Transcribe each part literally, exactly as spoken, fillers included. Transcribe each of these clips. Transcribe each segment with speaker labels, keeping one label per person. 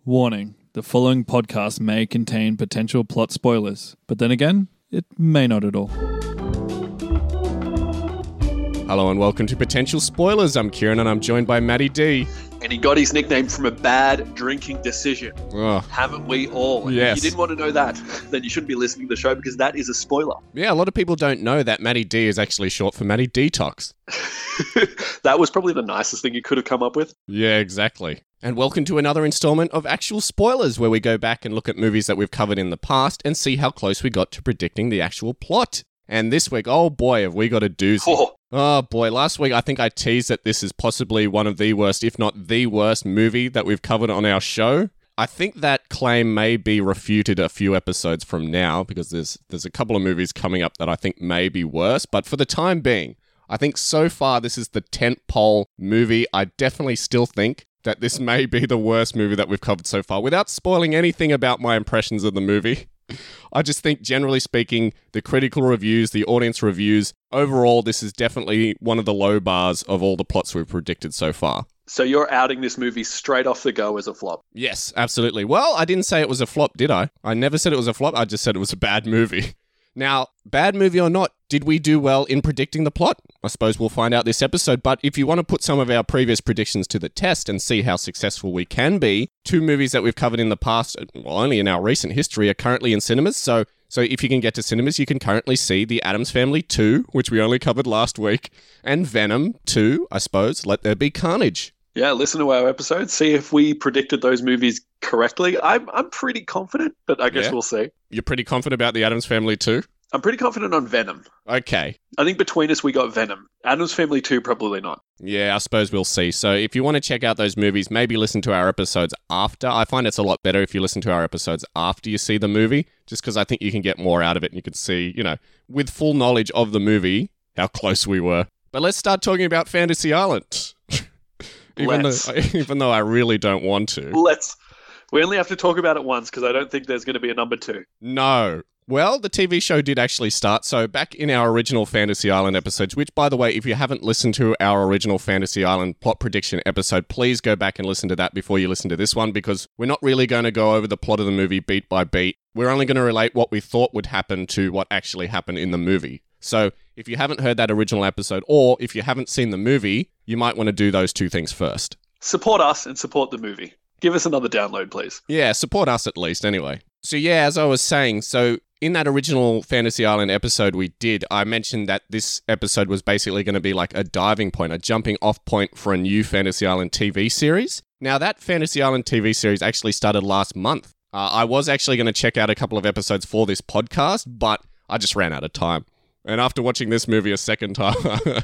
Speaker 1: Warning, the following podcast may contain potential plot spoilers, but then again, it may not at all.
Speaker 2: Hello and welcome to Potential Spoilers. I'm Kieran and I'm joined by Matty D.
Speaker 3: And he got his nickname from a bad drinking decision.
Speaker 2: Oh.
Speaker 3: Haven't we all? And
Speaker 2: Yes.
Speaker 3: If you didn't want to know that, then you shouldn't be listening to the show because that is a spoiler.
Speaker 2: Yeah, a lot of people don't know that Matty D is actually short for Matty Detox.
Speaker 3: That was probably the nicest thing you could have come up with.
Speaker 2: Yeah, exactly. And welcome to another installment of Actual Spoilers, where we go back and look at movies that we've covered in the past and see how close we got to predicting the actual plot. And this week, oh boy, have we got a doozy.
Speaker 3: Oh.
Speaker 2: Oh boy, last week I think I teased that this is possibly one of the worst, if not the worst movie that we've covered on our show. I think that claim may be refuted a few episodes from now because there's there's a couple of movies coming up that I think may be worse. But for the time being, I think so far this is the tentpole movie. I definitely still think that this may be the worst movie that we've covered so far. Without spoiling anything about my impressions of the movie, I just think, generally speaking, the critical reviews, the audience reviews, overall, this is definitely one of the low bars of all the plots we've predicted so far.
Speaker 3: So you're outing this movie straight off the go as a flop.
Speaker 2: Yes, absolutely. Well, I didn't say it was a flop, did I? I never said it was a flop. I just said it was a bad movie. Now, bad movie or not, did we do well in predicting the plot? I suppose we'll find out this episode, but if you want to put some of our previous predictions to the test and see how successful we can be, two movies that we've covered in the past, well, only in our recent history, are currently in cinemas, so so if you can get to cinemas, you can currently see The Addams Family two, which we only covered last week, and Venom two, I suppose, Let There Be Carnage.
Speaker 3: Yeah, listen to our episode, see if we predicted those movies correctly. I'm I'm pretty confident, but I guess
Speaker 2: Yeah.
Speaker 3: we'll see.
Speaker 2: You're pretty confident about The Addams Family two?
Speaker 3: I'm pretty confident on Venom.
Speaker 2: Okay.
Speaker 3: I think between us we got Venom. Addams Family two, probably not.
Speaker 2: Yeah, I suppose we'll see. So if you want to check out those movies, maybe listen to our episodes after. I find it's a lot better if you listen to our episodes after you see the movie, just because I think you can get more out of it and you can see, you know, with full knowledge of the movie, how close we were. But let's start talking about Fantasy Island. even,
Speaker 3: Let's.
Speaker 2: though, even though I really don't want to.
Speaker 3: Let's. We only have to talk about it once because I don't think there's going to be a number two.
Speaker 2: No. Well, the T V show did actually start. So back in our original Fantasy Island episodes, which, by the way, if you haven't listened to our original Fantasy Island plot prediction episode, please go back and listen to that before you listen to this one, because we're not really going to go over the plot of the movie beat by beat. We're only going to relate what we thought would happen to what actually happened in the movie. So if you haven't heard that original episode, or if you haven't seen the movie, you might want to do those two things first.
Speaker 3: Support us and support the movie. Give us another download, please.
Speaker 2: Yeah, support us at least, anyway. So yeah, as I was saying, so in that original Fantasy Island episode we did, I mentioned that this episode was basically going to be like a diving point, a jumping off point for a new Fantasy Island T V series. Now, that Fantasy Island T V series actually started last month. Uh, I was actually going to check out a couple of episodes for this podcast, but I just ran out of time. And after watching this movie a second time,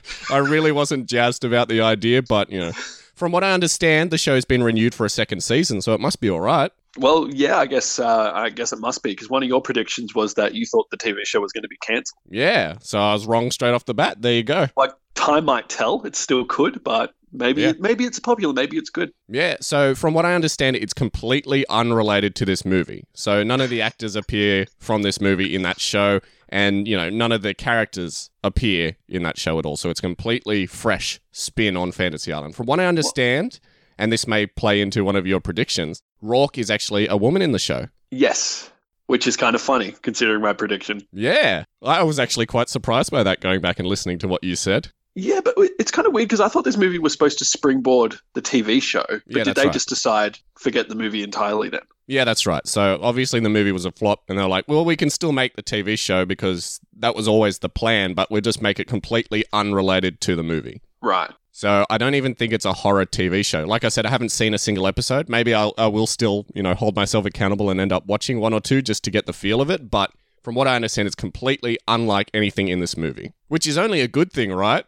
Speaker 2: I really wasn't jazzed about the idea, but, you know, from what I understand, the show's been renewed for a second season, so it must be all right.
Speaker 3: Well, yeah, I guess uh, I guess it must be, because one of your predictions was that you thought the T V show was going to be cancelled.
Speaker 2: Yeah, so I was wrong straight off the bat. There you go.
Speaker 3: Like, time might tell, it still could, but maybe
Speaker 2: Yeah.
Speaker 3: it, maybe it's popular, maybe it's good.
Speaker 2: Yeah, so from what I understand, it's completely unrelated to this movie. So none of the actors appear from this movie in that show, and, you know, none of the characters appear in that show at all. So it's a completely fresh spin on Fantasy Island. From what I understand, and this may play into one of your predictions, Rourke is actually a woman in the show.
Speaker 3: Yes, which is kind of funny, considering my prediction.
Speaker 2: Yeah, I was actually quite surprised by that, going back and listening to what you said.
Speaker 3: Yeah, but it's kind of weird, because I thought this movie was supposed to springboard the T V show, but
Speaker 2: Yeah,
Speaker 3: did
Speaker 2: that's
Speaker 3: they
Speaker 2: right.
Speaker 3: just decide, forget the movie entirely then?
Speaker 2: Yeah, that's right. So obviously the movie was a flop, and they're like, well, we can still make the T V show because that was always the plan, but we'll just make it completely unrelated to the movie.
Speaker 3: Right.
Speaker 2: So I don't even think it's a horror T V show. Like I said, I haven't seen a single episode. Maybe I'll, I will still, you know, hold myself accountable and end up watching one or two just to get the feel of it. But from what I understand, it's completely unlike anything in this movie, which is only a good thing, right?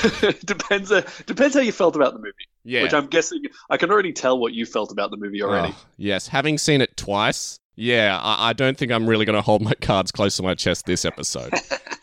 Speaker 3: depends uh, depends how you felt about the movie.
Speaker 2: Yeah.
Speaker 3: Which I'm guessing, I can already tell what you felt about the movie already.
Speaker 2: Oh, yes. Having seen it twice, yeah, I, I don't think I'm really going to hold my cards close to my chest this episode.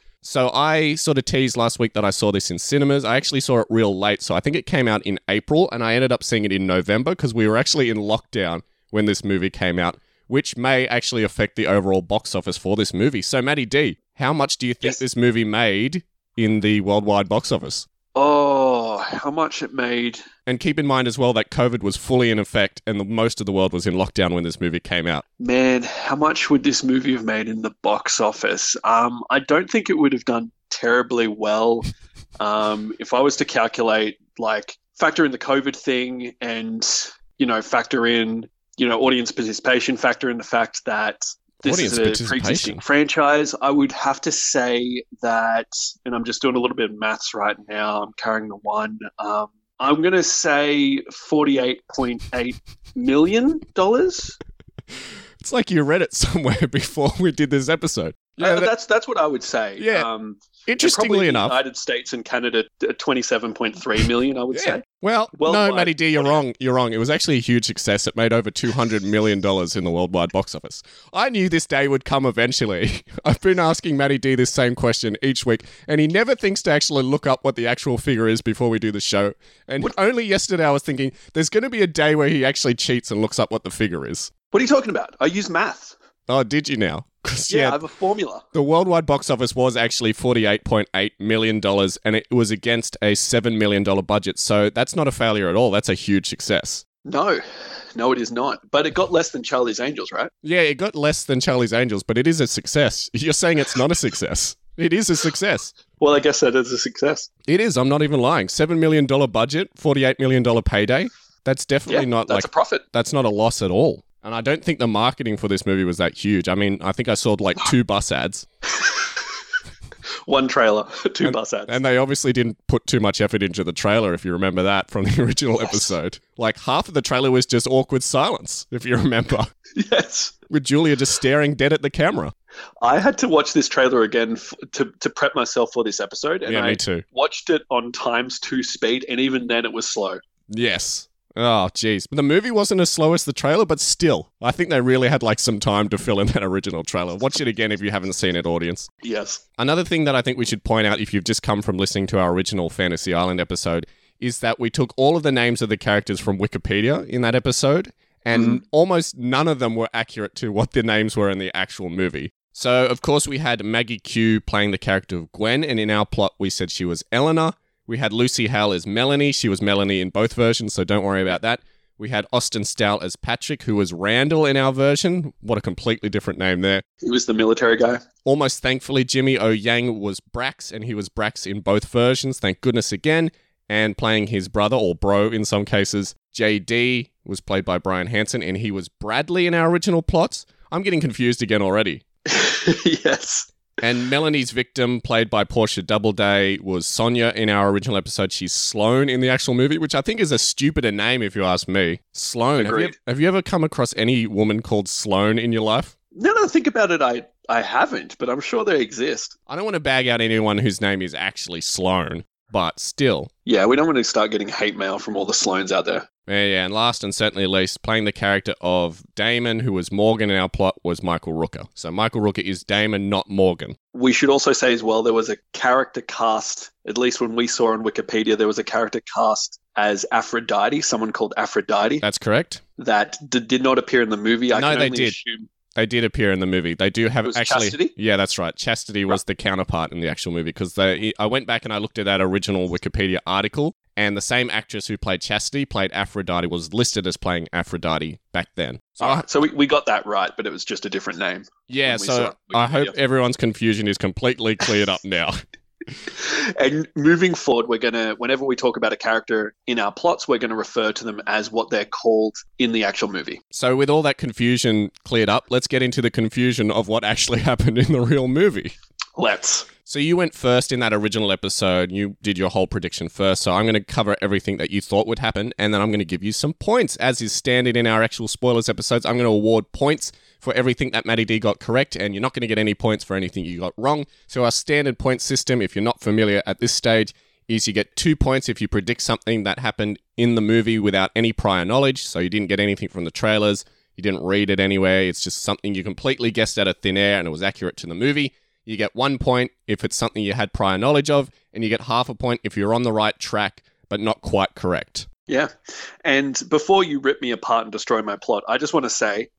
Speaker 2: So I sort of teased last week that I saw this in cinemas. I actually saw it real late, so I think it came out in April, and I ended up seeing it in November because we were actually in lockdown when this movie came out, which may actually affect the overall box office for this movie. So, Matty D, how much do you think
Speaker 3: Yes.
Speaker 2: this movie made in the worldwide box office?
Speaker 3: Oh, how much it made.
Speaker 2: And keep in mind as well that COVID was fully in effect and the, most of the world was in lockdown when this movie came out.
Speaker 3: Man, how much would this movie have made in the box office? Um, I don't think it would have done terribly well. um, if I was to calculate, like, factor in the COVID thing and, you know, factor in, you know, audience participation, factor in the fact that this
Speaker 2: Audience
Speaker 3: is a pre-existing franchise, I would have to say that, and I'm just doing a little bit of maths right now, I'm carrying the one, um, I'm going to say forty-eight point eight million dollars.
Speaker 2: It's like you read it somewhere before we did this episode.
Speaker 3: Yeah, uh, that, that's that's what I would say.
Speaker 2: Yeah.
Speaker 3: Um,
Speaker 2: Interestingly enough,
Speaker 3: the United States and Canada, twenty-seven point three million, I would
Speaker 2: yeah.
Speaker 3: say.
Speaker 2: Well,
Speaker 3: Worldwide,
Speaker 2: no, Matty D, you're wrong. You're wrong. It was actually a huge success. It made over two hundred million dollars in the worldwide box office. I knew this day would come eventually. I've been asking Matty D this same question each week, and he never thinks to actually look up what the actual figure is before we do the show. And what? Only yesterday I was thinking, there's going to be a day where he actually cheats and looks up what the figure is.
Speaker 3: What are you talking about? I use math.
Speaker 2: Oh, did you now?
Speaker 3: Yeah, yeah, I have a formula.
Speaker 2: The worldwide box office was actually forty-eight point eight million dollars, and it was against a seven million dollars budget. So that's not a failure at all. That's a huge success.
Speaker 3: No, no, it is not. But it got less than Charlie's Angels, right?
Speaker 2: Yeah, it got less than Charlie's Angels, but it is a success. You're saying it's not a success. It is a success.
Speaker 3: Well, I guess that is a success.
Speaker 2: It is. I'm not even lying. seven million dollars budget, forty-eight million dollars payday. That's definitely
Speaker 3: yeah,
Speaker 2: not
Speaker 3: that's
Speaker 2: like
Speaker 3: a profit.
Speaker 2: That's not a loss at all. And I don't think the marketing for this movie was that huge. I mean, I think I saw like two bus ads.
Speaker 3: One trailer, two
Speaker 2: and,
Speaker 3: bus ads.
Speaker 2: And they obviously didn't put too much effort into the trailer, if you remember that from the original yes. episode. Like half of the trailer was just awkward silence, if you remember.
Speaker 3: Yes.
Speaker 2: With Julia just staring dead at the camera.
Speaker 3: I had to watch this trailer again f- to, to prep myself for this episode. And
Speaker 2: yeah,
Speaker 3: I
Speaker 2: me too.
Speaker 3: watched it on times two speed, and even then it was slow.
Speaker 2: Yes. Oh, jeez. The movie wasn't as slow as the trailer, but still, I think they really had like some time to fill in that original trailer. Watch it again if you haven't seen it, audience.
Speaker 3: Yes.
Speaker 2: Another thing that I think we should point out if you've just come from listening to our original Fantasy Island episode is that we took all of the names of the characters from Wikipedia in that episode, and mm-hmm. almost none of them were accurate to what the names were in the actual movie. So, of course, we had Maggie Q playing the character of Gwen, and in our plot, we said she was Eleanor. We had Lucy Hale as Melanie. She was Melanie in both versions, so don't worry about that. We had Austin Stout as Patrick, who was Randall in our version. What a completely different name there.
Speaker 3: He was the military guy.
Speaker 2: Almost thankfully, Jimmy O Yang was Brax, and he was Brax in both versions. Thank goodness again. And playing his brother, or bro in some cases, J D was played by Brian Hansen, and he was Bradley in our original plots. I'm getting confused again already.
Speaker 3: Yes.
Speaker 2: And Melanie's victim, played by Portia Doubleday, was Sonia in our original episode. She's Sloane in the actual movie, which I think is a stupider name if you ask me. Sloane. Have you, have you ever come across any woman called Sloane in your life?
Speaker 3: Now that I think about it, I, I haven't, but I'm sure they exist.
Speaker 2: I don't want to bag out anyone whose name is actually Sloane, but still.
Speaker 3: Yeah, we don't want to start getting hate mail from all the Sloanes out there.
Speaker 2: Yeah, yeah, and last and certainly least, playing the character of Damon, who was Morgan in our plot, was Michael Rooker. So Michael Rooker is Damon, not Morgan.
Speaker 3: We should also say as well, there was a character cast, at least when we saw on Wikipedia, there was a character cast as Aphrodite, someone called Aphrodite.
Speaker 2: That's correct.
Speaker 3: That d- did not appear in the movie. I
Speaker 2: no,
Speaker 3: can
Speaker 2: they
Speaker 3: only
Speaker 2: did.
Speaker 3: Assume-
Speaker 2: They did appear in the movie. They do have
Speaker 3: it was
Speaker 2: actually.
Speaker 3: Chastity?
Speaker 2: Yeah, that's right. Chastity was right. the counterpart in the actual movie because they. I went back and I looked at that original Wikipedia article, and the same actress who played Chastity played Aphrodite was listed as playing Aphrodite back then.
Speaker 3: So,
Speaker 2: I,
Speaker 3: right. so we, we got that right, but it was just a different name.
Speaker 2: Yeah, so I hope everyone's confusion is completely cleared up now.
Speaker 3: And moving forward, we're going to, whenever we talk about a character in our plots, we're going to refer to them as what they're called in the actual movie.
Speaker 2: So with all that confusion cleared up, let's get into the confusion of what actually happened in the real movie.
Speaker 3: Let's.
Speaker 2: So you went first in that original episode. You did your whole prediction first. So I'm going to cover everything that you thought would happen, and then I'm going to give you some points. As is standard in our actual spoilers episodes, I'm going to award points for everything that Matty D got correct, and you're not going to get any points for anything you got wrong. So our standard point system, if you're not familiar at this stage, is you get two points if you predict something that happened in the movie without any prior knowledge. So you didn't get anything from the trailers, you didn't read it anywhere, it's just something you completely guessed out of thin air and it was accurate to the movie. You get one point if it's something you had prior knowledge of, and you get half a point if you're on the right track, but not quite correct.
Speaker 3: Yeah. And before you rip me apart and destroy my plot, I just want to say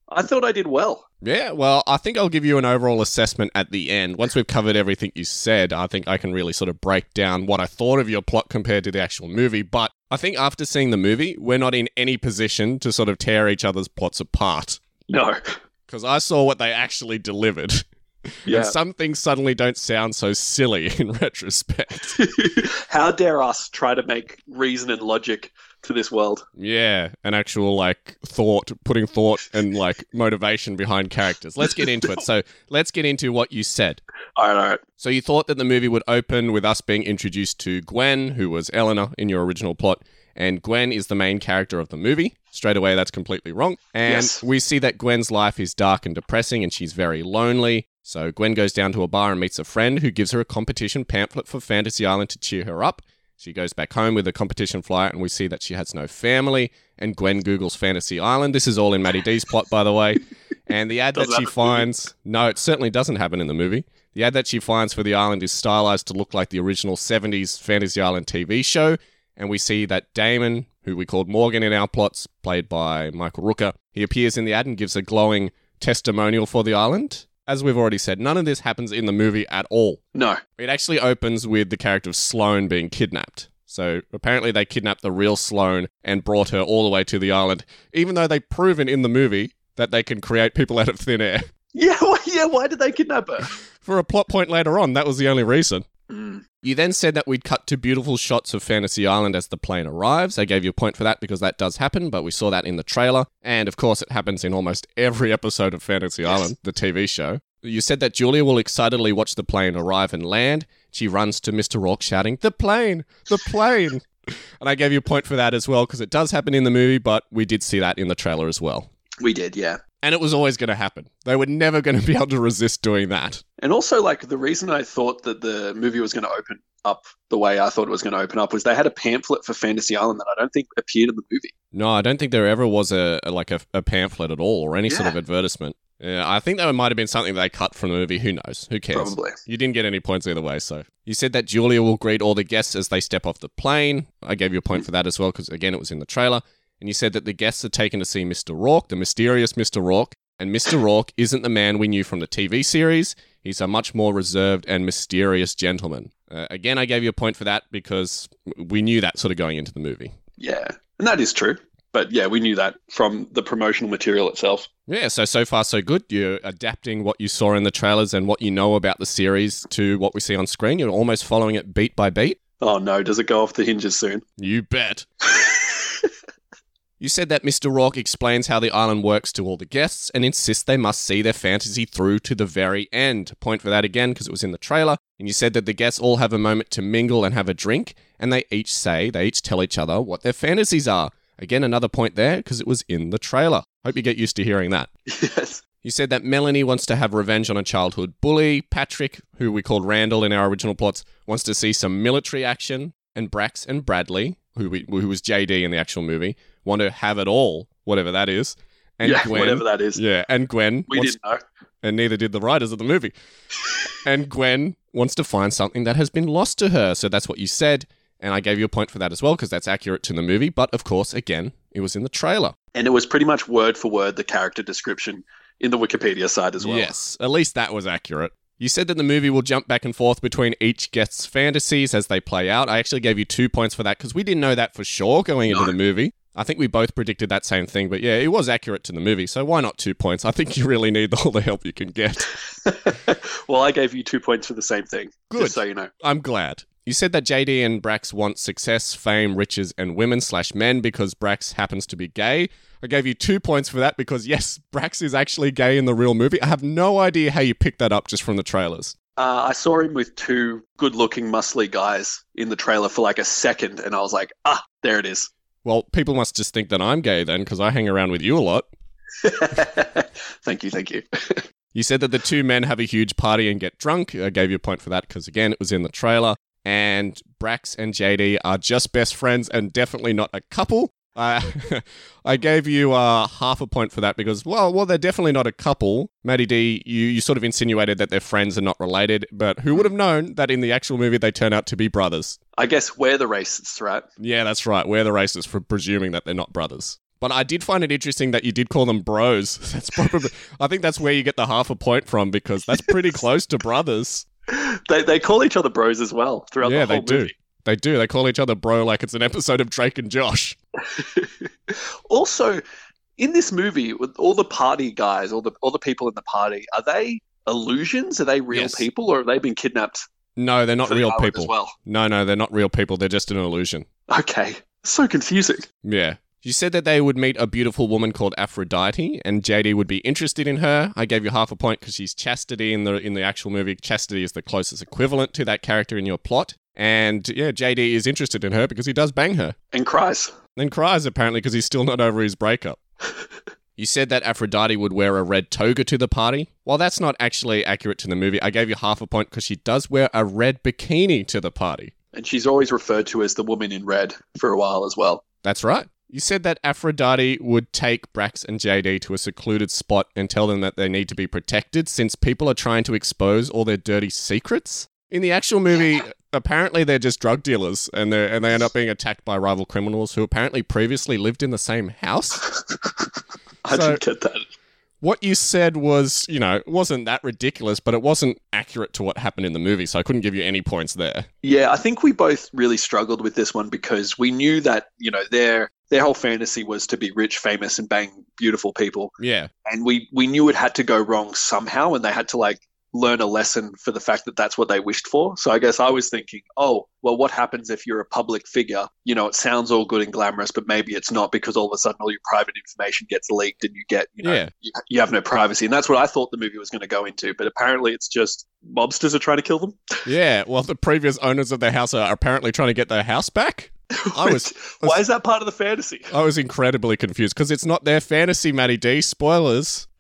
Speaker 3: I thought I did well.
Speaker 2: Yeah, well, I think I'll give you an overall assessment at the end. Once we've covered everything you said, I think I can really sort of break down what I thought of your plot compared to the actual movie. But I think after seeing the movie, we're not in any position to sort of tear each other's plots apart.
Speaker 3: No.
Speaker 2: Because I saw what they actually delivered.
Speaker 3: Yeah.
Speaker 2: And some things suddenly don't sound so silly in retrospect.
Speaker 3: How dare us try to make reason and logic to this world?
Speaker 2: Yeah, an actual, like, thought, putting thought and, like, motivation behind characters. Let's get into it. So, let's get into what you said.
Speaker 3: All right, all right.
Speaker 2: So, you thought that the movie would open with us being introduced to Gwen, who was Eleanor in your original plot, and Gwen is the main character of the movie. Straight away, that's completely wrong. And
Speaker 3: Yes.
Speaker 2: we see that Gwen's life is dark and depressing, and she's very lonely. So Gwen goes down to a bar and meets a friend who gives her a competition pamphlet for Fantasy Island to cheer her up. She goes back home with a competition flyer, and we see that she has no family. And Gwen Googles Fantasy Island. This is all in Maddie D's plot, by the way. And the ad that
Speaker 3: Doesn't
Speaker 2: she
Speaker 3: happen in the
Speaker 2: finds... No, it certainly doesn't happen in the movie. The ad that she finds for the island is stylized to look like the original seventies Fantasy Island T V show. And we see that Damon, who we called Morgan in our plots, played by Michael Rooker, he appears in the ad and gives a glowing testimonial for the island. As we've already said, none of this happens in the movie at all.
Speaker 3: No.
Speaker 2: It actually opens with the character of Sloane being kidnapped. So apparently they kidnapped the real Sloane and brought her all the way to the island, even though they've proven in the movie that they can create people out of thin air.
Speaker 3: Yeah, why, yeah, why did they kidnap her?
Speaker 2: For a plot point later on, that was the only reason.
Speaker 3: Mm.
Speaker 2: You then said that we'd cut to beautiful shots of Fantasy Island as the plane arrives. I gave you a point for that because that does happen, but we saw that in the trailer. And of course, it happens in almost every episode of Fantasy
Speaker 3: Yes.
Speaker 2: Island, the T V show. You said that Julia will excitedly watch the plane arrive and land. She runs to Mister Rourke shouting, "The plane! The plane!" And I gave you a point for that as well because it does happen in the movie, but we did see that in the trailer as well.
Speaker 3: We did, yeah.
Speaker 2: And it was always going to happen. They were never going to be able to resist doing that.
Speaker 3: And also, like, the reason I thought that the movie was going to open up the way I thought it was going to open up was they had a pamphlet for Fantasy Island that I don't think appeared in the movie.
Speaker 2: No, I don't think there ever was a, a like a, a pamphlet at all or any sort
Speaker 3: Yeah.
Speaker 2: of advertisement. Yeah, I think that might have been something they cut from the movie. Who knows? Who cares?
Speaker 3: Probably.
Speaker 2: You didn't get any points either way, so. You said that Julia will greet all the guests as they step off the plane. I gave you a point for that as well because, again, it was in the trailer. And you said that the guests are taken to see Mister Rourke, the mysterious Mister Rourke. And Mister Rourke isn't the man we knew from the T V series. He's a much more reserved and mysterious gentleman. Uh, again, I gave you a point for that because we knew that sort of going into the movie.
Speaker 3: Yeah. And that is true. But yeah, we knew that from the promotional material itself.
Speaker 2: Yeah, so, so far so good. You're adapting what you saw in the trailers and what you know about the series to what we see on screen. You're almost following it beat by beat.
Speaker 3: Oh no, does it go off the hinges soon?
Speaker 2: You bet. You said that Mister Rourke explains how the island works to all the guests and insists they must see their fantasy through to the very end. Point for that again because it was in the trailer. And you said that the guests all have a moment to mingle and have a drink, and they each say, they each tell each other what their fantasies are. Again, another point there because it was in the trailer. Hope you get used to hearing that.
Speaker 3: Yes.
Speaker 2: You said that Melanie wants to have revenge on a childhood bully. Patrick, who we called Randall in our original plots, wants to see some military action. And Brax and Bradley, who we, who was J D in the actual movie, want to have it all, whatever that is. And
Speaker 3: yeah,
Speaker 2: Gwen,
Speaker 3: whatever that is.
Speaker 2: Yeah, and Gwen
Speaker 3: We
Speaker 2: wants,
Speaker 3: didn't know.
Speaker 2: and neither did the writers of the movie. And Gwen wants to find something that has been lost to her. So that's what you said. And I gave you a point for that as well because that's accurate to the movie. But of course, again, it was in the trailer.
Speaker 3: And it was pretty much word for word the character description in the Wikipedia side as well.
Speaker 2: Yes, at least that was accurate. You said that the movie will jump back and forth between each guest's fantasies as they play out. I actually gave you two points for that because we didn't know that for sure going into
Speaker 3: No.
Speaker 2: the movie. I think we both predicted that same thing, but yeah, it was accurate to the movie, so why not two points? I think you really need all the help you can get.
Speaker 3: Well, I gave you two points for the same thing.
Speaker 2: Good.
Speaker 3: Just so you know.
Speaker 2: I'm glad. You said that J D and Brax want success, fame, riches, and women slash men because Brax happens to be gay. I gave you two points for that because, yes, Brax is actually gay in the real movie. I have no idea how you picked that up just from the trailers.
Speaker 3: Uh, I saw him with two good-looking, muscly guys in the trailer for like a second, and I was like, ah, there it is.
Speaker 2: Well, people must just think that I'm gay then because I hang around with you a lot.
Speaker 3: Thank you, thank you.
Speaker 2: You said that the two men have a huge party and get drunk. I gave you a point for that because, again, it was in the trailer. And Brax and J D are just best friends and definitely not a couple. Uh, I gave you uh, half a point for that because, well, well, they're definitely not a couple. Maddie D, you, you sort of insinuated that they're friends and not related, but who would have known that in the actual movie they turn out to be brothers?
Speaker 3: I guess we're the racists, right?
Speaker 2: Yeah, that's right. We're the racists for presuming that they're not brothers. But I did find it interesting that you did call them bros. That's probably, I think that's where you get the half a point from, because that's pretty close to brothers.
Speaker 3: They they call each other bros as well throughout
Speaker 2: Yeah,
Speaker 3: the whole
Speaker 2: they do.
Speaker 3: movie.
Speaker 2: They do. They call each other bro like it's an episode of Drake and Josh.
Speaker 3: Also, in this movie, with all the party guys, all the all the people in the party, are they illusions? Are they real
Speaker 2: Yes.
Speaker 3: people, or have they been kidnapped?
Speaker 2: No, they're not
Speaker 3: for the
Speaker 2: real
Speaker 3: island
Speaker 2: people.
Speaker 3: as well.
Speaker 2: No, no, they're not real people. They're just an illusion.
Speaker 3: Okay, so confusing.
Speaker 2: Yeah. You said that they would meet a beautiful woman called Aphrodite, and J D would be interested in her. I gave you half a point because she's Chastity in the in the actual movie. Chastity is the closest equivalent to that character in your plot. And yeah, J D is interested in her because he does bang her.
Speaker 3: And cries.
Speaker 2: And cries, apparently, because he's still not over his breakup. You said that Aphrodite would wear a red toga to the party. While that's not actually accurate to the movie, I gave you half a point because she does wear a red bikini to the party.
Speaker 3: And she's always referred to as the woman in red for a while as well.
Speaker 2: That's right. You said that Aphrodite would take Brax and J D to a secluded spot and tell them that they need to be protected since people are trying to expose all their dirty secrets. In the actual movie, apparently they're just drug dealers and they and they end up being attacked by rival criminals who apparently previously lived in the same house.
Speaker 3: I
Speaker 2: So-
Speaker 3: didn't get that.
Speaker 2: What you said was, you know, it wasn't that ridiculous, but it wasn't accurate to what happened in the movie, so I couldn't give you any points there.
Speaker 3: Yeah, I think we both really struggled with this one because we knew that, you know, their their whole fantasy was to be rich, famous, and bang beautiful people.
Speaker 2: Yeah.
Speaker 3: And we, we knew it had to go wrong somehow, and they had to, like, learn a lesson for the fact that that's what they wished for. So I guess I was thinking, oh, well, what happens if you're a public figure? You know, it sounds all good and glamorous, but maybe it's not because all of a sudden all your private information gets leaked and you get, you know,
Speaker 2: Yeah.
Speaker 3: you, you have no privacy. And that's what I thought the movie was going to go into. But apparently it's just mobsters are trying to kill them.
Speaker 2: Yeah, well, the previous owners of the house are apparently trying to get their house back. I was,
Speaker 3: Why is that part of the fantasy?
Speaker 2: I was incredibly confused because it's not their fantasy, Matty D. Spoilers.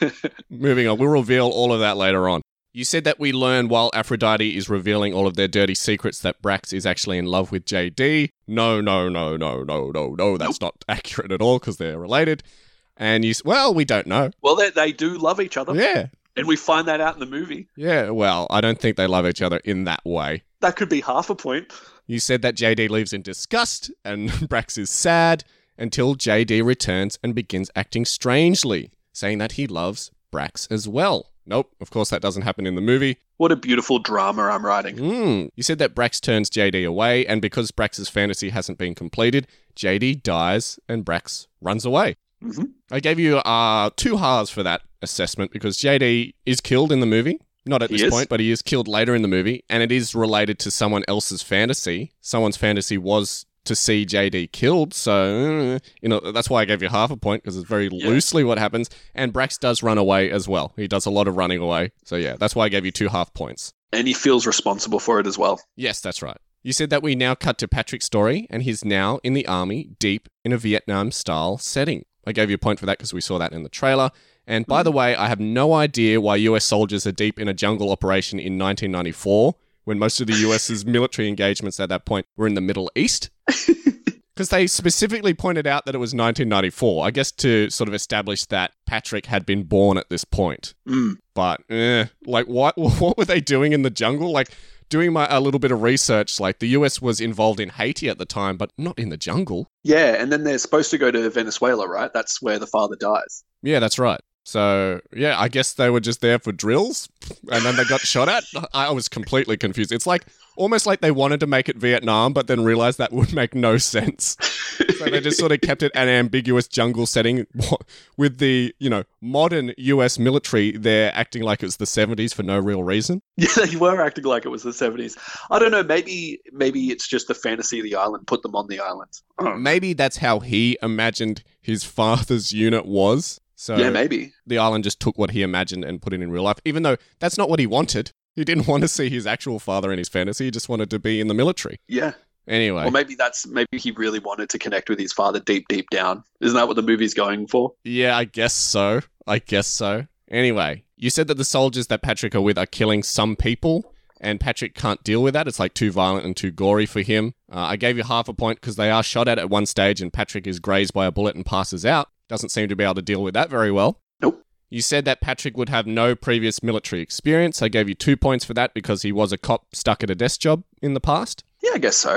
Speaker 2: Moving on, we'll reveal all of that later on. You said that we learn while Aphrodite is revealing all of their dirty secrets that Brax is actually in love with J D. No, no, no, no, no, no, no. That's not accurate at all because they're related. And you, s- well, we don't know.
Speaker 3: Well, they, they do love each other.
Speaker 2: Yeah,
Speaker 3: And we find that out in the movie.
Speaker 2: yeah. Well, I don't think they love each other in that way.
Speaker 3: That could be half a point.
Speaker 2: You said that J D leaves in disgust and Brax is sad until J D returns and begins acting strangely, saying that he loves Brax as well. Nope, of course that doesn't happen in the movie.
Speaker 3: What a beautiful drama I'm writing.
Speaker 2: Mm. You said that Brax turns J D away, and because Brax's fantasy hasn't been completed, J D dies and Brax runs away.
Speaker 3: hmm
Speaker 2: I gave you uh, two halves for that assessment because J D is killed in the movie. Not at
Speaker 3: He
Speaker 2: this
Speaker 3: is?
Speaker 2: point, but he is killed later in the movie, and it is related to someone else's fantasy. Someone's fantasy was to see J D killed, so, uh, you know, that's why I gave you half a point, because it's very
Speaker 3: Yeah.
Speaker 2: loosely what happens, and Brax does run away as well. He does a lot of running away, so yeah, that's why I gave you two half points.
Speaker 3: And he feels responsible for it as well.
Speaker 2: Yes, that's right. You said that we now cut to Patrick's story, and he's now in the army, deep in a Vietnam-style setting. I gave you a point for that because we saw that in the trailer. And by the way, I have no idea why U S soldiers are deep in a jungle operation in nineteen ninety-four, when most of the US's military engagements at that point were in the Middle East. Because they specifically pointed out that it was nineteen ninety-four, I guess to sort of establish that Patrick had been born at this point.
Speaker 3: Mm.
Speaker 2: But, eh, like, what what were they doing in the jungle? Like, doing my a little bit of research, like, the U S was involved in Haiti at the time, but not in the jungle.
Speaker 3: Yeah, and then they're supposed to go to Venezuela, right? That's where the father dies.
Speaker 2: Yeah, that's right. So, yeah, I guess they were just there for drills, and then they got shot at. I was completely confused. It's like, almost like they wanted to make it Vietnam, but then realized that would make no sense. So they just sort of kept it an ambiguous jungle setting with the, you know, modern U S military there acting like it was the seventies for no real reason.
Speaker 3: Yeah, they were acting like it was the seventies. I don't know, maybe maybe it's just the fantasy of the island put them on the island. I don't know.
Speaker 2: Maybe that's how he imagined his father's unit was. So
Speaker 3: Yeah, maybe.
Speaker 2: the island just took what he imagined and put it in real life, even though that's not what he wanted. He didn't want to see his actual father in his fantasy. He just wanted to be in the military.
Speaker 3: Yeah.
Speaker 2: Anyway.
Speaker 3: Or maybe that's maybe he really wanted to connect with his father deep, deep down. Isn't that what the movie's going for?
Speaker 2: Yeah, I guess so. I guess so. Anyway, you said that the soldiers that Patrick are with are killing some people, and Patrick can't deal with that. It's like too violent and too gory for him. Uh, I gave you half a point because they are shot at at one stage, and Patrick is grazed by a bullet and passes out. Doesn't seem to be able to deal with that very well.
Speaker 3: Nope.
Speaker 2: You said that Patrick would have no previous military experience. I gave you two points for that because he was a cop stuck at a desk job in the past.
Speaker 3: Yeah, I guess so.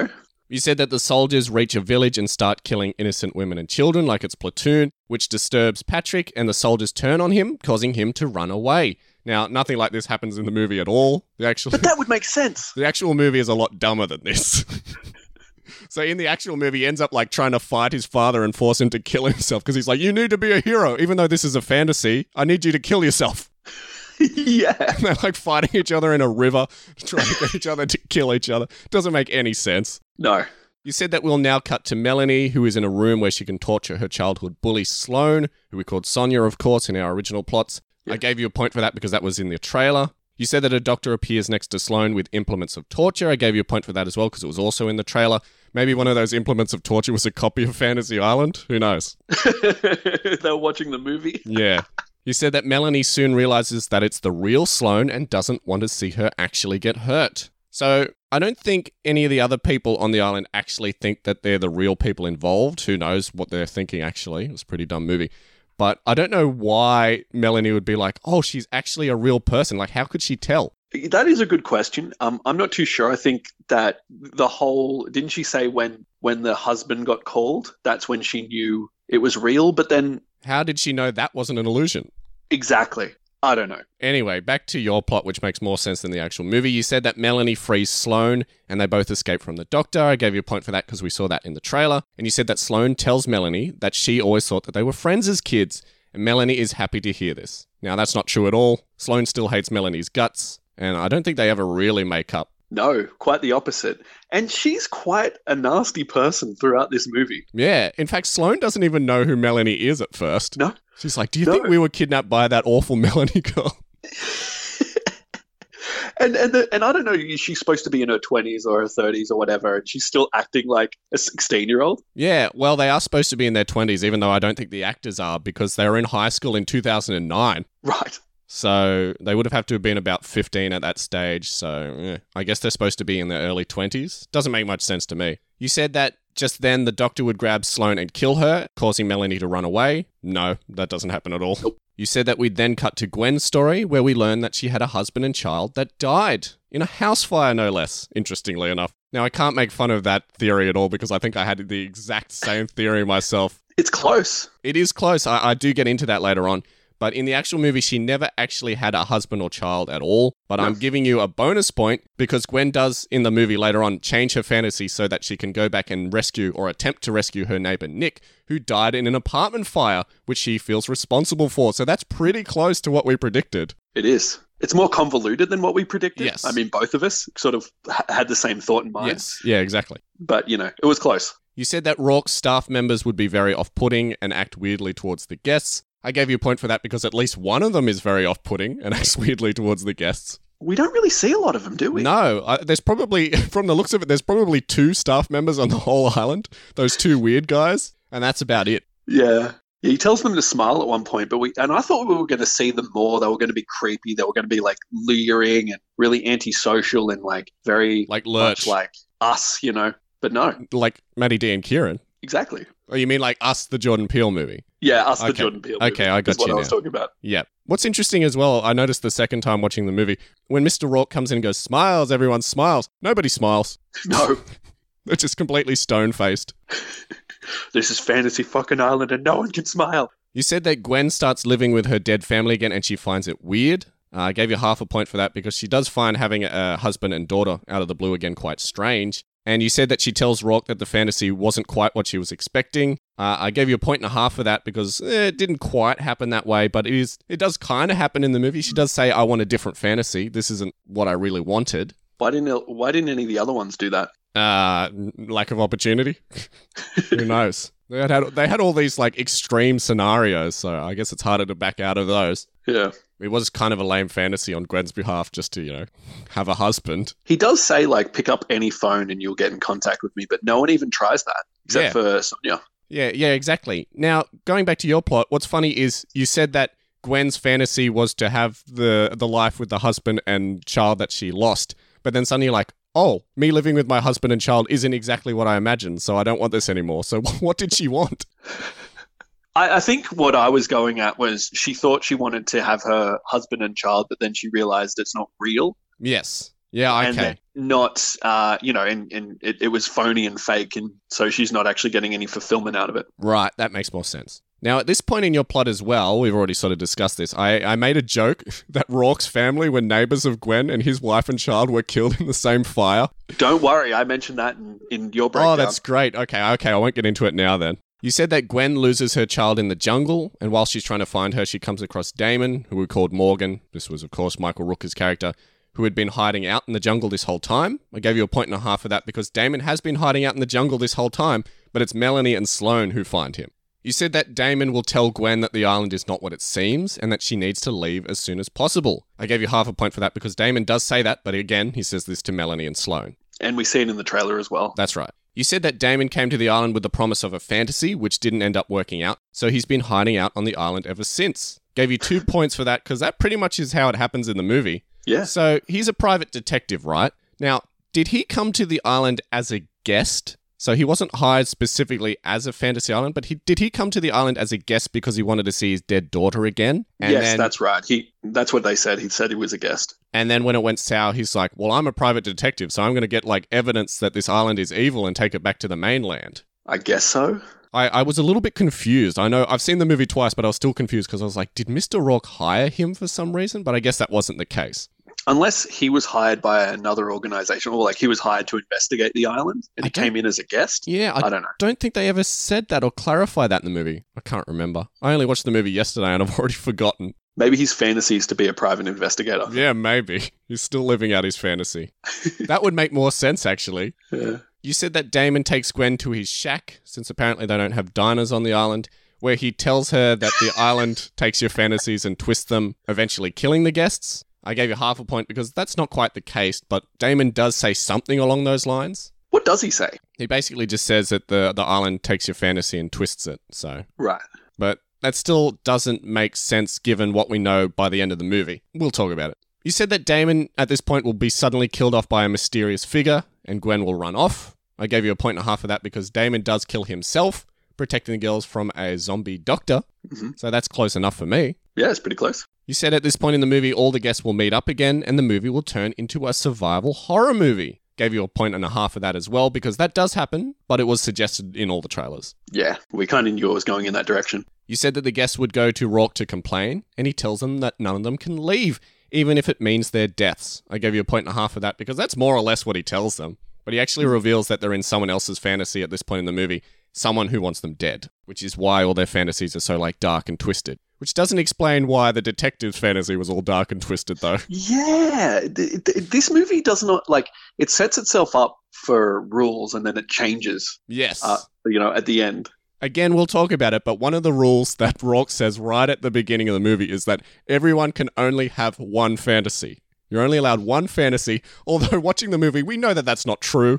Speaker 2: You said that the soldiers reach a village and start killing innocent women and children like it's Platoon, which disturbs Patrick, and the soldiers turn on him, causing him to run away. Now, nothing like this happens in the movie at all. The actual,
Speaker 3: But that would make sense.
Speaker 2: the actual movie is a lot dumber than this. So in the actual movie, he ends up like trying to fight his father and force him to kill himself because he's like, you need to be a hero. Even though this is a fantasy, I need you to kill yourself.
Speaker 3: Yeah.
Speaker 2: And they're like fighting each other in a river, trying to get each other to kill each other. Doesn't make any sense.
Speaker 3: No.
Speaker 2: You said that we'll now cut to Melanie, who is in a room where she can torture her childhood bully Sloane, who we called Sonia, of course, in our original plots.
Speaker 3: Yeah.
Speaker 2: I gave you a point for that because that was in the trailer. You said that a doctor appears next to Sloane with implements of torture. I gave you a point for that as well because it was also in the trailer. Maybe one of those implements of torture was a copy of Fantasy Island. Who knows?
Speaker 3: They were watching the movie.
Speaker 2: Yeah. You said that Melanie soon realizes that it's the real Sloane and doesn't want to see her actually get hurt. So I don't think any of the other people on the island actually think that they're the real people involved. Who knows what they're thinking, actually. It was a pretty dumb movie. But I don't know why Melanie would be like, oh, she's actually a real person. Like, how could she tell?
Speaker 3: That is a good question. Um, I'm not too sure. I think that the whole... Didn't she say when, when the husband got called, that's when she knew it was real? But then...
Speaker 2: How did she know that wasn't an illusion?
Speaker 3: Exactly. I don't know.
Speaker 2: Anyway, back to your plot, which makes more sense than the actual movie. You said that Melanie frees Sloane and they both escape from the doctor. I gave you a point for that because we saw that in the trailer. And you said that Sloane tells Melanie that she always thought that they were friends as kids. And Melanie is happy to hear this. Now, that's not true at all. Sloane still hates Melanie's guts. And I don't think they ever really make up.
Speaker 3: No, quite the opposite. And she's quite a nasty person throughout this movie.
Speaker 2: Yeah. In fact, Sloane doesn't even know who Melanie is at first.
Speaker 3: No.
Speaker 2: She's like, do you
Speaker 3: No.
Speaker 2: think we were kidnapped by that awful Melanie girl?
Speaker 3: and and the, and I don't know, she's supposed to be in her twenties or her thirties or whatever, and she's still acting like a sixteen-year-old.
Speaker 2: Yeah, well, they are supposed to be in their twenties, even though I don't think the actors are, because they were in high school in two thousand nine.
Speaker 3: Right.
Speaker 2: So they would have had to have been about fifteen at that stage. So yeah, I guess they're supposed to be in their early twenties. Doesn't make much sense to me. You said that just then the doctor would grab Sloane and kill her, causing Melanie to run away. No, that doesn't happen at all.
Speaker 3: Nope.
Speaker 2: You said that we'd then cut to Gwen's story, where we learn that she had a husband and child that died. In a house fire, no less, interestingly enough. Now, I can't make fun of that theory at all because I think I had the exact same theory myself.
Speaker 3: It's close.
Speaker 2: It is close. I, I do get into that later on. But in the actual movie, she never actually had a husband or child at all. But I'm giving you a bonus point because Gwen does, in the movie later on, change her fantasy so that she can go back and rescue or attempt to rescue her neighbor Nick, who died in an apartment fire, which she feels responsible for. So that's pretty close to what we predicted.
Speaker 3: It is. It's more convoluted than what we predicted.
Speaker 2: Yes.
Speaker 3: I mean, both of us sort of ha- had the same thought in mind.
Speaker 2: Yes. Yeah, exactly.
Speaker 3: But, you know, it was close.
Speaker 2: You said that Rourke's staff members would be very off-putting and act weirdly towards the guests. I gave you a point for that because at least one of them is very off-putting and acts weirdly towards the guests.
Speaker 3: We don't really see a lot of them, do we?
Speaker 2: No, uh, there's probably, from the looks of it, there's probably two staff members on the whole island. Those two weird guys, and that's about it.
Speaker 3: Yeah. Yeah, he tells them to smile at one point, but we and I thought we were going to see them more. They were going to be creepy. They were going to be like leering and really antisocial and like very
Speaker 2: Like Lurch.
Speaker 3: much like us, you know. But no,
Speaker 2: Like Maddie D and Kieran.
Speaker 3: exactly.
Speaker 2: Oh, you mean like Us, the Jordan Peele movie?
Speaker 3: Yeah, us the
Speaker 2: Okay.
Speaker 3: Jordan Peele movie.
Speaker 2: Okay, I got
Speaker 3: is what
Speaker 2: you
Speaker 3: I was
Speaker 2: now.
Speaker 3: talking about.
Speaker 2: Yeah. What's interesting as well, I noticed the second time watching the movie, when Mister Rourke comes in and goes, smiles, everyone smiles. Nobody smiles.
Speaker 3: No,
Speaker 2: They're just completely stone-faced.
Speaker 3: this is fantasy fucking island and no one can smile.
Speaker 2: You said that Gwen starts living with her dead family again and she finds it weird. Uh, I gave you half a point for that because she does find having a husband and daughter out of the blue again quite strange. And you said that she tells Rourke that the fantasy wasn't quite what she was expecting. Uh, I gave you a point and a half for that because eh, it didn't quite happen that way, but it is. It does kind of happen in the movie. She does say, I want a different fantasy. This isn't what I really wanted.
Speaker 3: Why didn't Why didn't any of the other ones do that?
Speaker 2: Uh, lack of opportunity? Who knows? They had, had they had all these like extreme scenarios, so I guess it's harder to back out of those.
Speaker 3: Yeah.
Speaker 2: It was kind of a lame fantasy on Gwen's behalf just to, you know, have a husband.
Speaker 3: He does say, like, pick up any phone and you'll get in contact with me, but no one even tries that, except
Speaker 2: Yeah.
Speaker 3: for Sonia.
Speaker 2: Yeah, yeah, exactly. Now, going back to your plot, what's funny is you said that Gwen's fantasy was to have the the life with the husband and child that she lost, but then suddenly you're like, oh, me living with my husband and child isn't exactly what I imagined, so I don't want this anymore. So what did she want?
Speaker 3: I, I think what I was going at was she thought she wanted to have her husband and child, but then she realized it's not real.
Speaker 2: Yes. Yeah,
Speaker 3: And
Speaker 2: okay.
Speaker 3: that not, uh, you know, and, and it, it was phony and fake, and so she's not actually getting any fulfillment out of it.
Speaker 2: Right, that makes more sense. Now, at this point in your plot as well, we've already sort of discussed this. I, I made a joke that Rourke's family were neighbours of Gwen and his wife and child were killed in the same fire.
Speaker 3: Don't worry, I mentioned that in, in your breakdown.
Speaker 2: Oh, that's great. Okay, okay, I won't get into it now then. You said that Gwen loses her child in the jungle, and while she's trying to find her, she comes across Damon, who we called Morgan. This was, of course, Michael Rooker's character, who had been hiding out in the jungle this whole time. I gave you a point and a half for that because Damon has been hiding out in the jungle this whole time, but it's Melanie and Sloane who find him. You said that Damon will tell Gwen that the island is not what it seems and that she needs to leave as soon as possible. I gave you half a point for that because Damon does say that, but again, he says this to Melanie and Sloane.
Speaker 3: And we see it in the trailer as well.
Speaker 2: That's right. You said that Damon came to the island with the promise of a fantasy, which didn't end up working out, so he's been hiding out on the island ever since. Gave you two points for that because that pretty much is how it happens in the movie.
Speaker 3: Yeah.
Speaker 2: So he's a private detective, right? Now, did he come to the island as a guest? So he wasn't hired specifically as a fantasy island, but he did he come to the island as a guest because he wanted to see his dead daughter again? And
Speaker 3: yes,
Speaker 2: then,
Speaker 3: that's right. He That's what they said. He said he was a guest.
Speaker 2: And then when it went sour, he's like, well, I'm a private detective, so I'm going to get like evidence that this island is evil and take it back to the mainland.
Speaker 3: I guess so.
Speaker 2: I, I was a little bit confused. I know I've seen the movie twice, but I was still confused because I was like, did Mister Rourke hire him for some reason? But I guess that wasn't the case.
Speaker 3: Unless he was hired by another organization, or like he was hired to investigate the island and
Speaker 2: I
Speaker 3: he came in as a guest.
Speaker 2: Yeah, I,
Speaker 3: I don't know.
Speaker 2: don't think they ever said that or clarified that in the movie. I can't remember. I only watched the movie yesterday and I've already forgotten.
Speaker 3: Maybe his fantasy is to be a private investigator.
Speaker 2: Yeah, maybe. He's still living out his fantasy. That would make more sense, actually.
Speaker 3: Yeah.
Speaker 2: You said that Damon takes Gwen to his shack, since apparently they don't have diners on the island, where he tells her that the island takes your fantasies and twists them, eventually killing the guests. I gave you half a point because that's not quite the case, but Damon does say something along those lines.
Speaker 3: What does he say?
Speaker 2: He basically just says that the, the island takes your fantasy and twists it, so...
Speaker 3: Right.
Speaker 2: But that still doesn't make sense given what we know by the end of the movie. We'll talk about it. You said that Damon, at this point, will be suddenly killed off by a mysterious figure, and Gwen will run off. I gave you a point and a half for that because Damon does kill himself, protecting the girls from a zombie doctor.
Speaker 3: Mm-hmm.
Speaker 2: So that's close enough for me.
Speaker 3: Yeah, it's pretty close.
Speaker 2: You said at this point in the movie, all the guests will meet up again, and the movie will turn into a survival horror movie. Gave you a point and a half for that as well, because that does happen, but it was suggested in all the trailers.
Speaker 3: Yeah, we kind of knew it was going in that direction.
Speaker 2: You said that the guests would go to Rourke to complain, and he tells them that none of them can leave, even if it means their deaths. I gave you a point and a half for that, because that's more or less what he tells them. But he actually reveals that they're in someone else's fantasy at this point in the movie, someone who wants them dead, which is why all their fantasies are so, like, dark and twisted. Which doesn't explain why the detective's fantasy was all dark and twisted, though.
Speaker 3: Yeah, th- th- this movie does not, like, it sets itself up for rules and then it changes.
Speaker 2: Yes.
Speaker 3: Uh, you know, at the end.
Speaker 2: Again, we'll talk about it, but one of the rules that Rourke says right at the beginning of the movie is that everyone can only have one fantasy. You're only allowed one fantasy, although watching the movie, we know that that's not true.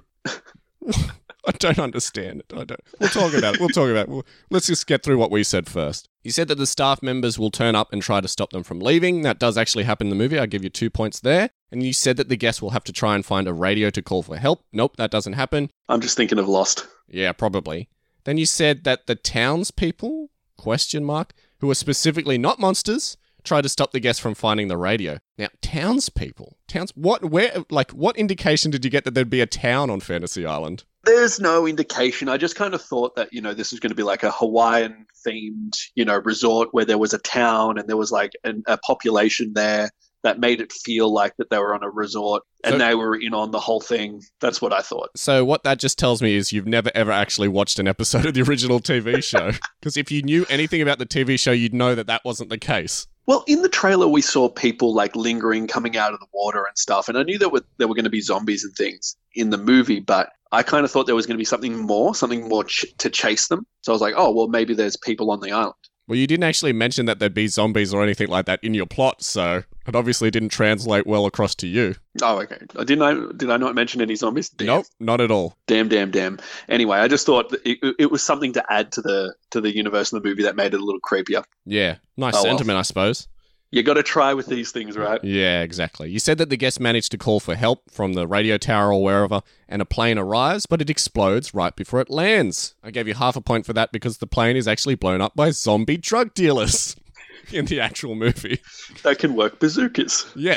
Speaker 2: I don't understand it. I don't. We'll talk about it. We'll talk about it. We'll, let's just get through what we said first. You said that the staff members will turn up and try to stop them from leaving. That does actually happen in the movie. I give you two points there. And you said that the guests will have to try and find a radio to call for help. Nope, that doesn't happen.
Speaker 3: I'm just thinking of Lost.
Speaker 2: Yeah, probably. Then you said that the townspeople, question mark, who are specifically not monsters, try to stop the guests from finding the radio. Now, townspeople, towns, what, where, like, what indication did you get that there'd be a town on Fantasy Island?
Speaker 3: There's no indication. I just kind of thought that, you know, this was going to be like a Hawaiian themed, you know, resort where there was a town and there was like an, a population there that made it feel like that they were on a resort and
Speaker 2: So-
Speaker 3: they were in on the whole thing. That's what I thought.
Speaker 2: So what that just tells me is you've never ever actually watched an episode of the original T V show. Because if you knew anything about the T V show, you'd know that that wasn't the case.
Speaker 3: Well, in the trailer, we saw people like lingering, coming out of the water and stuff. And I knew there were, there were going to be zombies and things in the movie, but I kind of thought there was going to be something more, something more ch- to chase them. So I was like, oh, well, maybe there's people on the island.
Speaker 2: Well, you didn't actually mention that there'd be zombies or anything like that in your plot, so it obviously didn't translate well across to you.
Speaker 3: Oh, okay. Didn't I, did I not mention any zombies? Damn.
Speaker 2: Nope, not at all.
Speaker 3: Damn, damn, damn. Anyway, I just thought that it, it was something to add to the to the universe of the movie that made it a little creepier.
Speaker 2: Yeah, nice
Speaker 3: Oh, well.
Speaker 2: sentiment, I suppose.
Speaker 3: You got to try with these things, right?
Speaker 2: Yeah, exactly. You said that the guests managed to call for help from the radio tower or wherever, and a plane arrives, but it explodes right before it lands. I gave you half a point for that because the plane is actually blown up by zombie drug dealers in the actual movie.
Speaker 3: That can work bazookas.
Speaker 2: Yes.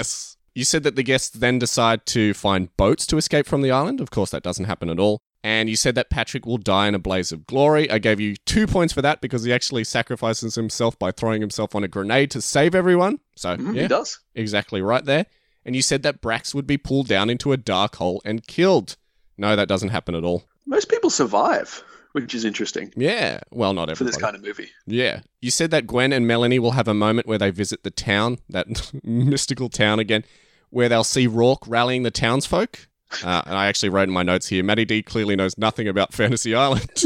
Speaker 2: You said that the guests then decide to find boats to escape from the island. Of course, that doesn't happen at all. And you said that Patrick will die in a blaze of glory. I gave you two points for that because he actually sacrifices himself by throwing himself on a grenade to save everyone. So,
Speaker 3: Mm,
Speaker 2: yeah,
Speaker 3: He does.
Speaker 2: exactly right there. And you said that Brax would be pulled down into a dark hole and killed. No, that doesn't happen at all.
Speaker 3: Most people survive, which is interesting
Speaker 2: Yeah, well, not
Speaker 3: for
Speaker 2: everybody.
Speaker 3: this kind of movie.
Speaker 2: Yeah. You said that Gwen and Melanie will have a moment where they visit the town, that mystical town again, where they'll see Rourke rallying the townsfolk. Uh, and I actually wrote in my notes here, Matty D clearly knows nothing about Fantasy Island.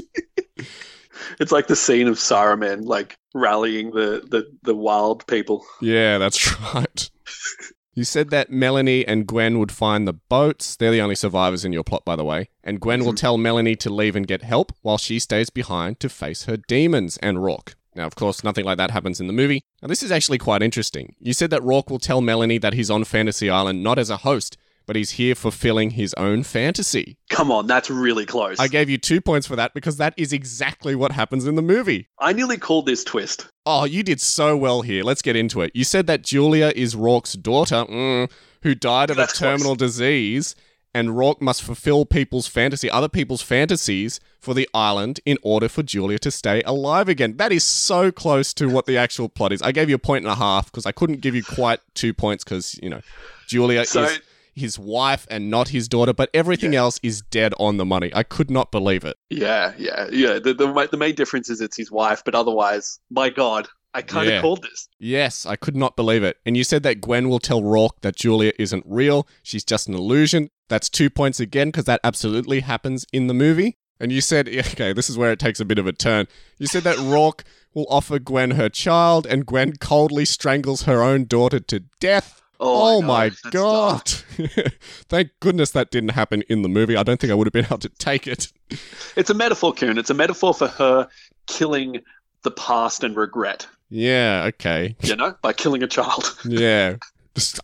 Speaker 3: It's like the scene of Saruman, like rallying the, the, the wild people.
Speaker 2: Yeah, that's right. You said that Melanie and Gwen would find the boats. They're the only survivors in your plot, by the way. And Gwen will tell Melanie to leave and get help while she stays behind to face her demons and Rourke. Now, of course, nothing like that happens in the movie. Now, this is actually quite interesting. You said that Rourke will tell Melanie that he's on Fantasy Island not as a host, but he's here fulfilling his own fantasy.
Speaker 3: Come on, that's really close.
Speaker 2: I gave you two points for that because that is exactly what happens in the movie.
Speaker 3: I nearly called this twist.
Speaker 2: Oh, you did so well here. Let's get into it. You said that Julia is Rourke's daughter, mm, who died of
Speaker 3: That's
Speaker 2: a terminal disease, and Rourke must fulfill people's fantasy, other people's fantasies for the island in order for Julia to stay alive again. That is so close to what the actual plot is. I gave you a point and a half because I couldn't give you quite two points because, you know, Julia
Speaker 3: So-
Speaker 2: is his wife and not his daughter, but everything
Speaker 3: Yeah.
Speaker 2: else is dead on the money. I could not believe it.
Speaker 3: Yeah, yeah, yeah. The, the, the main difference is it's his wife, but otherwise, my God, I kind of
Speaker 2: Yeah.
Speaker 3: called this.
Speaker 2: Yes, I could not believe it. And you said that Gwen will tell Rourke that Julia isn't real. She's just an illusion. That's two points again because that absolutely happens in the movie. And you said, okay, this is where it takes a bit of a turn. You said that Rourke will offer Gwen her child and Gwen coldly strangles her own daughter to death.
Speaker 3: Oh,
Speaker 2: Oh,
Speaker 3: my
Speaker 2: my
Speaker 3: God,
Speaker 2: God. Thank goodness that didn't happen in the movie. I don't think I would have been able to take it.
Speaker 3: It's a metaphor, Kuhn. It's a metaphor for her killing the past and regret,
Speaker 2: Yeah, okay.
Speaker 3: you know, by killing a child.
Speaker 2: Yeah. Just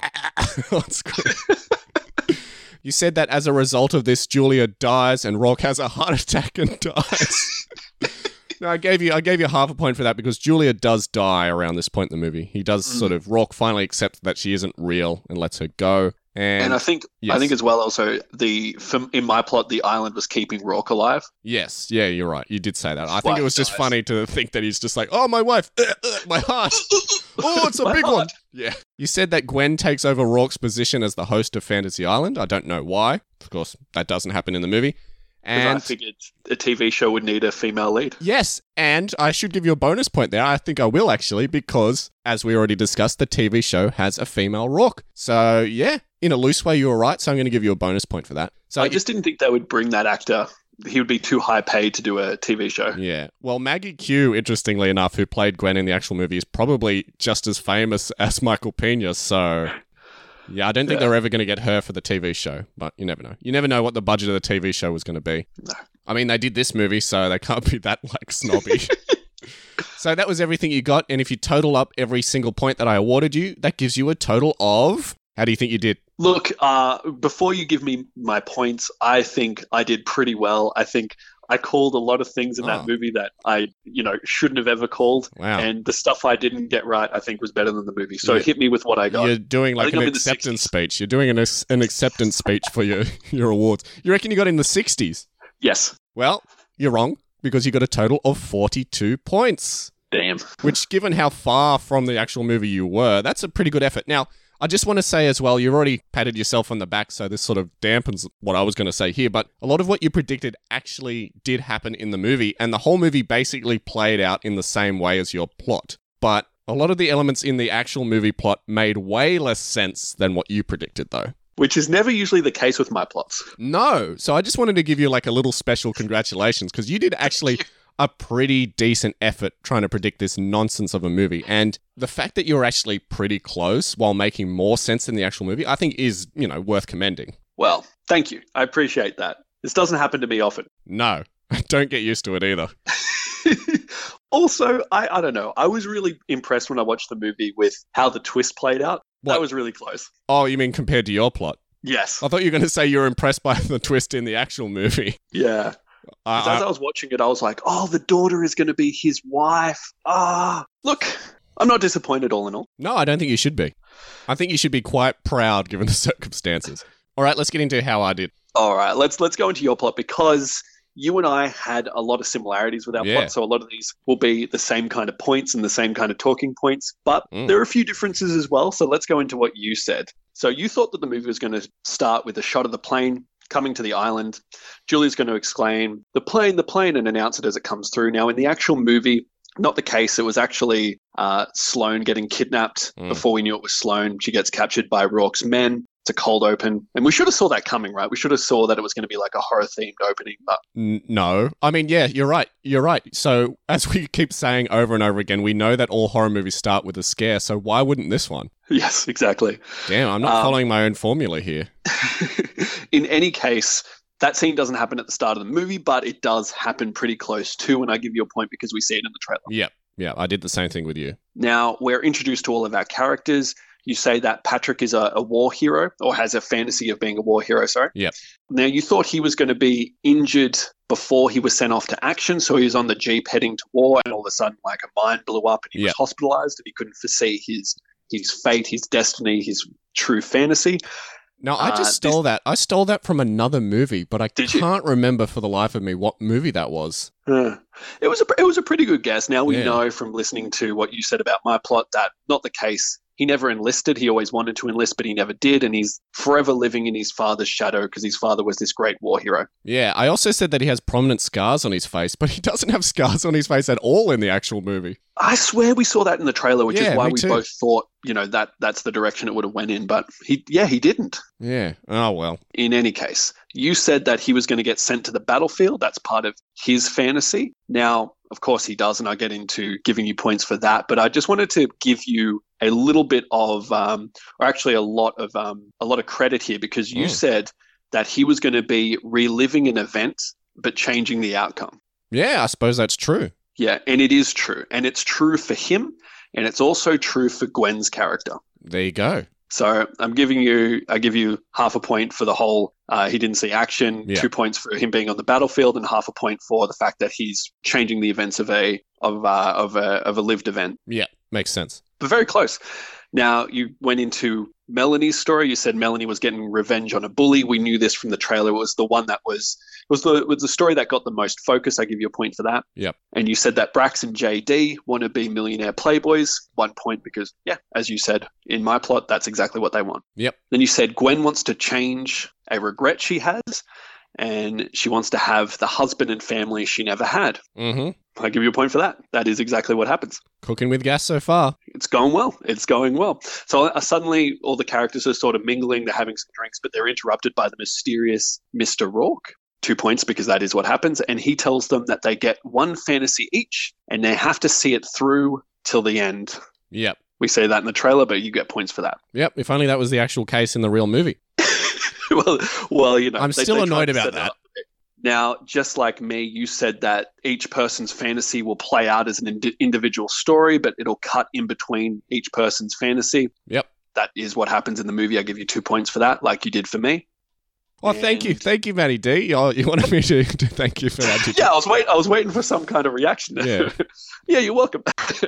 Speaker 2: on screen. You said that as a result of this, Julia dies and Rourke has a heart attack and dies. No, I gave you I gave you half a point for that because Julia does die around this point in the movie. He does
Speaker 3: Mm.
Speaker 2: sort of Rourke finally accepts that she isn't real and lets her go. And,
Speaker 3: And I think,
Speaker 2: yes.
Speaker 3: I think as well, also the from in my plot, the island was keeping Rourke alive.
Speaker 2: yes, yeah, you're right. You did say that. I think
Speaker 3: Wife
Speaker 2: it was just
Speaker 3: dies.
Speaker 2: funny to think that he's just like, oh, my wife, uh, uh, my heart. Oh, it's a
Speaker 3: My
Speaker 2: big one.
Speaker 3: heart.
Speaker 2: Yeah. You said that Gwen takes over Rourke's position as the host of Fantasy Island. I don't know why. Of course, that doesn't happen in the movie.
Speaker 3: 'Cause I
Speaker 2: And
Speaker 3: figured a T V show would need a female lead.
Speaker 2: yes, and I should give you a bonus point there. I think I will actually, because as we already discussed, the T V show has a female Rourke. So yeah, in a loose way, you were right. So I'm going to give you a bonus point for that. So
Speaker 3: I just didn't think they would bring that actor. He would be too high paid to do a T V show.
Speaker 2: yeah. Well, Maggie Q, interestingly enough, who played Gwen in the actual movie, is probably just as famous as Michael Pena. So yeah, I don't think
Speaker 3: Yeah.
Speaker 2: they're ever going to get her for the T V show, but you never know. You never know what the budget of the T V show was going to be.
Speaker 3: No.
Speaker 2: I mean, they did this movie, so they can't be that, like, snobby. So that was everything you got, and if you total up every single point that I awarded you, that gives you a total of... How do you think you did?
Speaker 3: Look, uh, before you give me my points, I think I did pretty well. I think I called a lot of things in
Speaker 2: Oh.
Speaker 3: that movie that I, you know, shouldn't have ever called.
Speaker 2: Wow.
Speaker 3: And the stuff I didn't get right, I think was better than the movie. So
Speaker 2: Yeah.
Speaker 3: hit me with what I got.
Speaker 2: You're doing
Speaker 3: I
Speaker 2: like
Speaker 3: think
Speaker 2: an
Speaker 3: I'm in the
Speaker 2: acceptance
Speaker 3: sixties.
Speaker 2: speech. You're doing an, ex- an acceptance speech for your, your awards. You reckon you got in the sixties?
Speaker 3: Yes.
Speaker 2: Well, you're wrong, because you got a total of forty-two points.
Speaker 3: Damn.
Speaker 2: Which, given how far from the actual movie you were, that's a pretty good effort. Now, I just want to say as well, you've already patted yourself on the back, so this sort of dampens what I was going to say here, but a lot of what you predicted actually did happen in the movie, and the whole movie basically played out in the same way as your plot. But a lot of the elements in the actual movie plot made way less sense than what you predicted, though.
Speaker 3: Which is never usually the case with my plots.
Speaker 2: No. So I just wanted to give you like a little special congratulations, because you did actually a pretty decent effort trying to predict this nonsense of a movie. And the fact that you're actually pretty close while making more sense than the actual movie, I think is, you know, worth commending.
Speaker 3: Well, thank you. I appreciate that. This doesn't happen to me often.
Speaker 2: No, don't get used to it either.
Speaker 3: Also, I, I don't know. I was really impressed when I watched the movie with how the twist played out.
Speaker 2: What?
Speaker 3: That was really close.
Speaker 2: Oh, you mean compared to your plot?
Speaker 3: Yes.
Speaker 2: I thought you were going to say you were impressed by the twist in the actual movie.
Speaker 3: Yeah.
Speaker 2: I-
Speaker 3: 'Cause as
Speaker 2: I-
Speaker 3: I was watching it, I was like, oh, the daughter is going to be his wife. Ah, look, I'm not disappointed all in all.
Speaker 2: No, I don't think you should be. I think you should be quite proud given the circumstances. All right, let's get into how I did.
Speaker 3: All right, let's let's go into your plot because you and I had a lot of similarities with our
Speaker 2: Yeah.
Speaker 3: plot, so a lot of these will be the same kind of points and the same kind of talking points, but
Speaker 2: Mm.
Speaker 3: there are a few differences as well, so let's go into what you said. So you thought that the movie was going to start with a shot of the plane coming to the island. Julie's going to exclaim, the plane, the plane, and announce it as it comes through. Now, in the actual movie, not the case. It was actually uh, Sloane getting kidnapped.
Speaker 2: Mm.
Speaker 3: Before we knew it was Sloane, she gets captured by Rourke's men. It's a cold open. And we should have saw that coming, right? We should have saw that it was going to be like a horror-themed opening. But
Speaker 2: N- no. I mean, yeah, you're right. You're right. So, as we keep saying over and over again, we know that all horror movies start with a scare, so why wouldn't this one?
Speaker 3: yes, exactly.
Speaker 2: Damn, I'm not
Speaker 3: Um,
Speaker 2: following my own formula here.
Speaker 3: In any case, that scene doesn't happen at the start of the movie, but it does happen pretty close to, and I give you a point because we see it in the trailer.
Speaker 2: Yep. Yeah, I did the same thing with you.
Speaker 3: Now, we're introduced to all of our characters. You say that Patrick is a, a war hero, or has a fantasy of being a war hero, sorry.
Speaker 2: Yep.
Speaker 3: Now, you thought he was going to be injured before he was sent off to action, so he was on the Jeep heading to war, and all of a sudden, like, a mine blew up, and he
Speaker 2: Yep.
Speaker 3: was hospitalized, and he couldn't foresee his his fate, his destiny, his true fantasy.
Speaker 2: Now, I
Speaker 3: Uh,
Speaker 2: just stole that. I stole that from another movie, but I
Speaker 3: Did you?
Speaker 2: can't remember for the life of me what movie that was.
Speaker 3: Uh, it was a it was a pretty good guess. Now we
Speaker 2: Yeah.
Speaker 3: know from listening to what you said about my plot that not the case. He never enlisted. He always wanted to enlist, but he never did, and he's forever living in his father's shadow because his father was this great war hero.
Speaker 2: Yeah, I also said that he has prominent scars on his face, but he doesn't have scars on his face at all in the actual movie.
Speaker 3: I swear we saw that in the trailer, which
Speaker 2: Yeah,
Speaker 3: is why
Speaker 2: me
Speaker 3: we
Speaker 2: too.
Speaker 3: both thought, you know, that that's the direction it would have went in. But he, yeah, he didn't.
Speaker 2: Yeah. Oh, well.
Speaker 3: In any case, you said that he was going to get sent to the battlefield. That's part of his fantasy. Now, of course, he does, and I get into giving you points for that. But I just wanted to give you a little bit of, um, or actually a lot of, um, a lot of credit here because you
Speaker 2: Mm.
Speaker 3: said that he was going to be reliving an event but changing the outcome.
Speaker 2: Yeah, I suppose that's true.
Speaker 3: Yeah, and it is true, and it's true for him, and it's also true for Gwen's character.
Speaker 2: There you go.
Speaker 3: So I'm giving you, I give you half a point for the whole, uh, he didn't see action,
Speaker 2: Yeah.
Speaker 3: two points for him being on the battlefield, and half a point for the fact that he's changing the events of a of uh, of a of a lived event.
Speaker 2: Yeah, makes sense.
Speaker 3: But very close. Now you went into Melanie's story. You said Melanie was getting revenge on a bully. We knew this from the trailer. It was the one that was was the was the story that got the most focus. I give you a point for that.
Speaker 2: Yep.
Speaker 3: And you said that Brax and J D want to be millionaire playboys. One point because, yeah, as you said, in my plot, that's exactly what they want.
Speaker 2: Yep.
Speaker 3: Then you said Gwen wants to change a regret she has, and she wants to have the husband and family she never had.
Speaker 2: Mm-hmm.
Speaker 3: I give you a point for that. That is exactly what happens.
Speaker 2: Cooking with gas so far.
Speaker 3: It's going well. It's going well. So uh, suddenly all the characters are sort of mingling. They're having some drinks, but they're interrupted by the mysterious Mister Rourke. Two points because that is what happens. And he tells them that they get one fantasy each and they have to see it through till the end.
Speaker 2: Yep.
Speaker 3: We say that in the trailer, but you get points for that.
Speaker 2: Yep. If only that was the actual case in the real movie.
Speaker 3: well, well, you know.
Speaker 2: I'm
Speaker 3: they-
Speaker 2: still
Speaker 3: they tried
Speaker 2: annoyed
Speaker 3: to
Speaker 2: about
Speaker 3: set it
Speaker 2: that.
Speaker 3: up. Now, just like me, you said that each person's fantasy will play out as an ind- individual story, but it'll cut in between each person's fantasy.
Speaker 2: Yep.
Speaker 3: That is what happens in the movie. I give you two points for that, like you did for me.
Speaker 2: Oh, thank you.
Speaker 3: And-
Speaker 2: Thank you, Matty D. Oh, you wanted me to, to thank you for that.
Speaker 3: Yeah, I was wait. I was waiting for some kind of reaction.
Speaker 2: Yeah.
Speaker 3: yeah, you're welcome.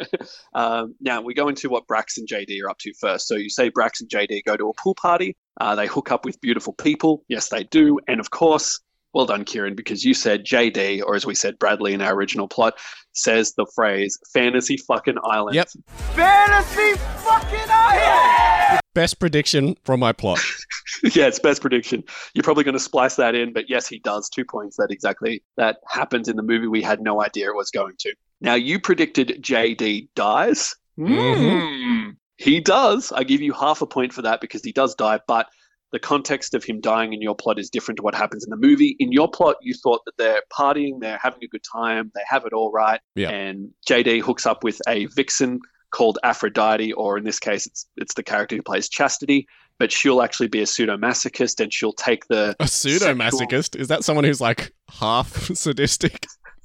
Speaker 3: um, now we go into what Brax and J D are up to first. So you say Brax and J D go to a pool party. Uh, they hook up with beautiful people. Yes, they do. And of course, well done, Kieran, because you said J D, or as we said, Bradley in our original plot, says the phrase "fantasy fucking island."
Speaker 2: Yep.
Speaker 4: Fantasy fucking island!
Speaker 2: Best prediction from my plot.
Speaker 3: yeah, it's best prediction. You're probably going to splice that in, but yes, he does. Two points. That exactly that happens in the movie. We had no idea it was going to. Now you predicted J D dies.
Speaker 2: Mhm.
Speaker 3: Mm. He does. I give you half a point for that because he does die, but the context of him dying in your plot is different to what happens in the movie. In your plot, you thought that they're partying, they're having a good time, they have it all right,
Speaker 2: Yeah.
Speaker 3: and J D hooks up with a vixen called Aphrodite, or in this case, it's it's the character who plays Chastity, but she'll actually be a pseudo-masochist, and she'll take the
Speaker 2: A pseudo-masochist? Is that someone who's like half sadistic?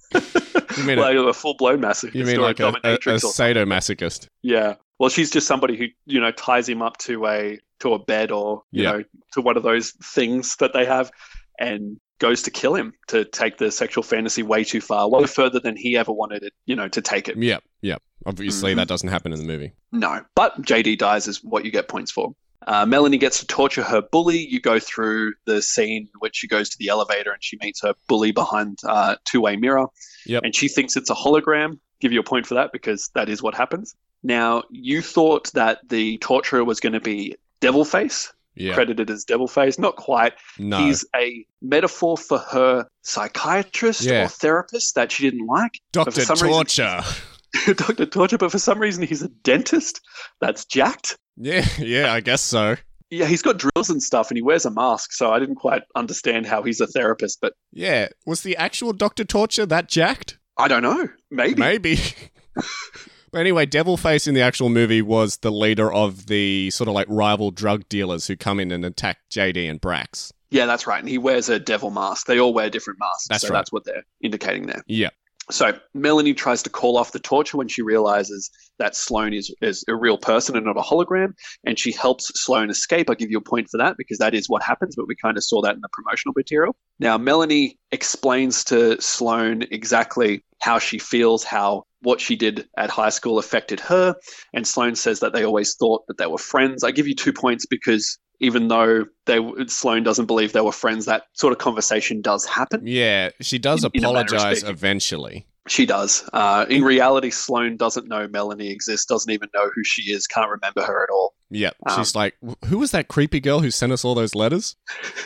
Speaker 2: You mean,
Speaker 3: like
Speaker 2: a,
Speaker 3: a full-blown masochist.
Speaker 2: you mean
Speaker 3: or
Speaker 2: like a, a, a
Speaker 3: dominatrix or-
Speaker 2: sadomasochist?
Speaker 3: Yeah. Well, she's just somebody who, you know, ties him up to a to a bed or, you
Speaker 2: Yeah.
Speaker 3: know, to one of those things that they have and goes to kill him to take the sexual fantasy way too far, way further than he ever wanted it, you know, to take it.
Speaker 2: Yep, Yeah. Obviously,
Speaker 3: Mm-hmm.
Speaker 2: that doesn't happen in the movie.
Speaker 3: No, but J D dies is what you get points for. Uh, Melanie gets to torture her bully. You go through the scene in which she goes to the elevator and she meets her bully behind a uh, two-way mirror.
Speaker 2: Yep.
Speaker 3: And she thinks it's a hologram. Give you a point for that because that is what happens. Now, you thought that the torturer was going to be Devilface,
Speaker 2: Yeah.
Speaker 3: credited as Devilface. Not quite.
Speaker 2: No.
Speaker 3: He's a metaphor for her psychiatrist
Speaker 2: Yeah.
Speaker 3: or therapist that she didn't like. But
Speaker 2: Doctor
Speaker 3: for some
Speaker 2: Torture.
Speaker 3: Reason, Doctor Torture, but for some reason he's a dentist. That's jacked.
Speaker 2: Yeah, yeah, I guess so.
Speaker 3: Yeah, he's got drills and stuff, and he wears a mask, so I didn't quite understand how he's a therapist, but
Speaker 2: Yeah. Was the actual Doctor Torture that jacked?
Speaker 3: I don't know. Maybe.
Speaker 2: Maybe. But anyway, Devilface in the actual movie was the leader of the sort of like rival drug dealers who come in and attack J D and Brax.
Speaker 3: Yeah, that's right. And he wears a devil mask. They all wear different masks,
Speaker 2: That's
Speaker 3: so
Speaker 2: right.
Speaker 3: that's what they're indicating there.
Speaker 2: Yeah.
Speaker 3: So Melanie tries to call off the torture when she realizes that Sloane is, is a real person and not a hologram, and she helps Sloane escape. I'll give you a point for that because that is what happens, but we kind of saw that in the promotional material. Now, Melanie explains to Sloane exactly how she feels, how what she did at high school affected her, and Sloane says that they always thought that they were friends. I give you two points because even though they Sloane doesn't believe they were friends, that sort of conversation does happen.
Speaker 2: Yeah, she does
Speaker 3: In- in a manner of
Speaker 2: apologize
Speaker 3: speaking.
Speaker 2: eventually.
Speaker 3: She does. Uh, in reality, Sloane doesn't know Melanie exists, doesn't even know who she is, can't remember her at all.
Speaker 2: Yeah,
Speaker 3: Um,
Speaker 2: she's like, "Wh- who was that creepy girl who sent us all those letters?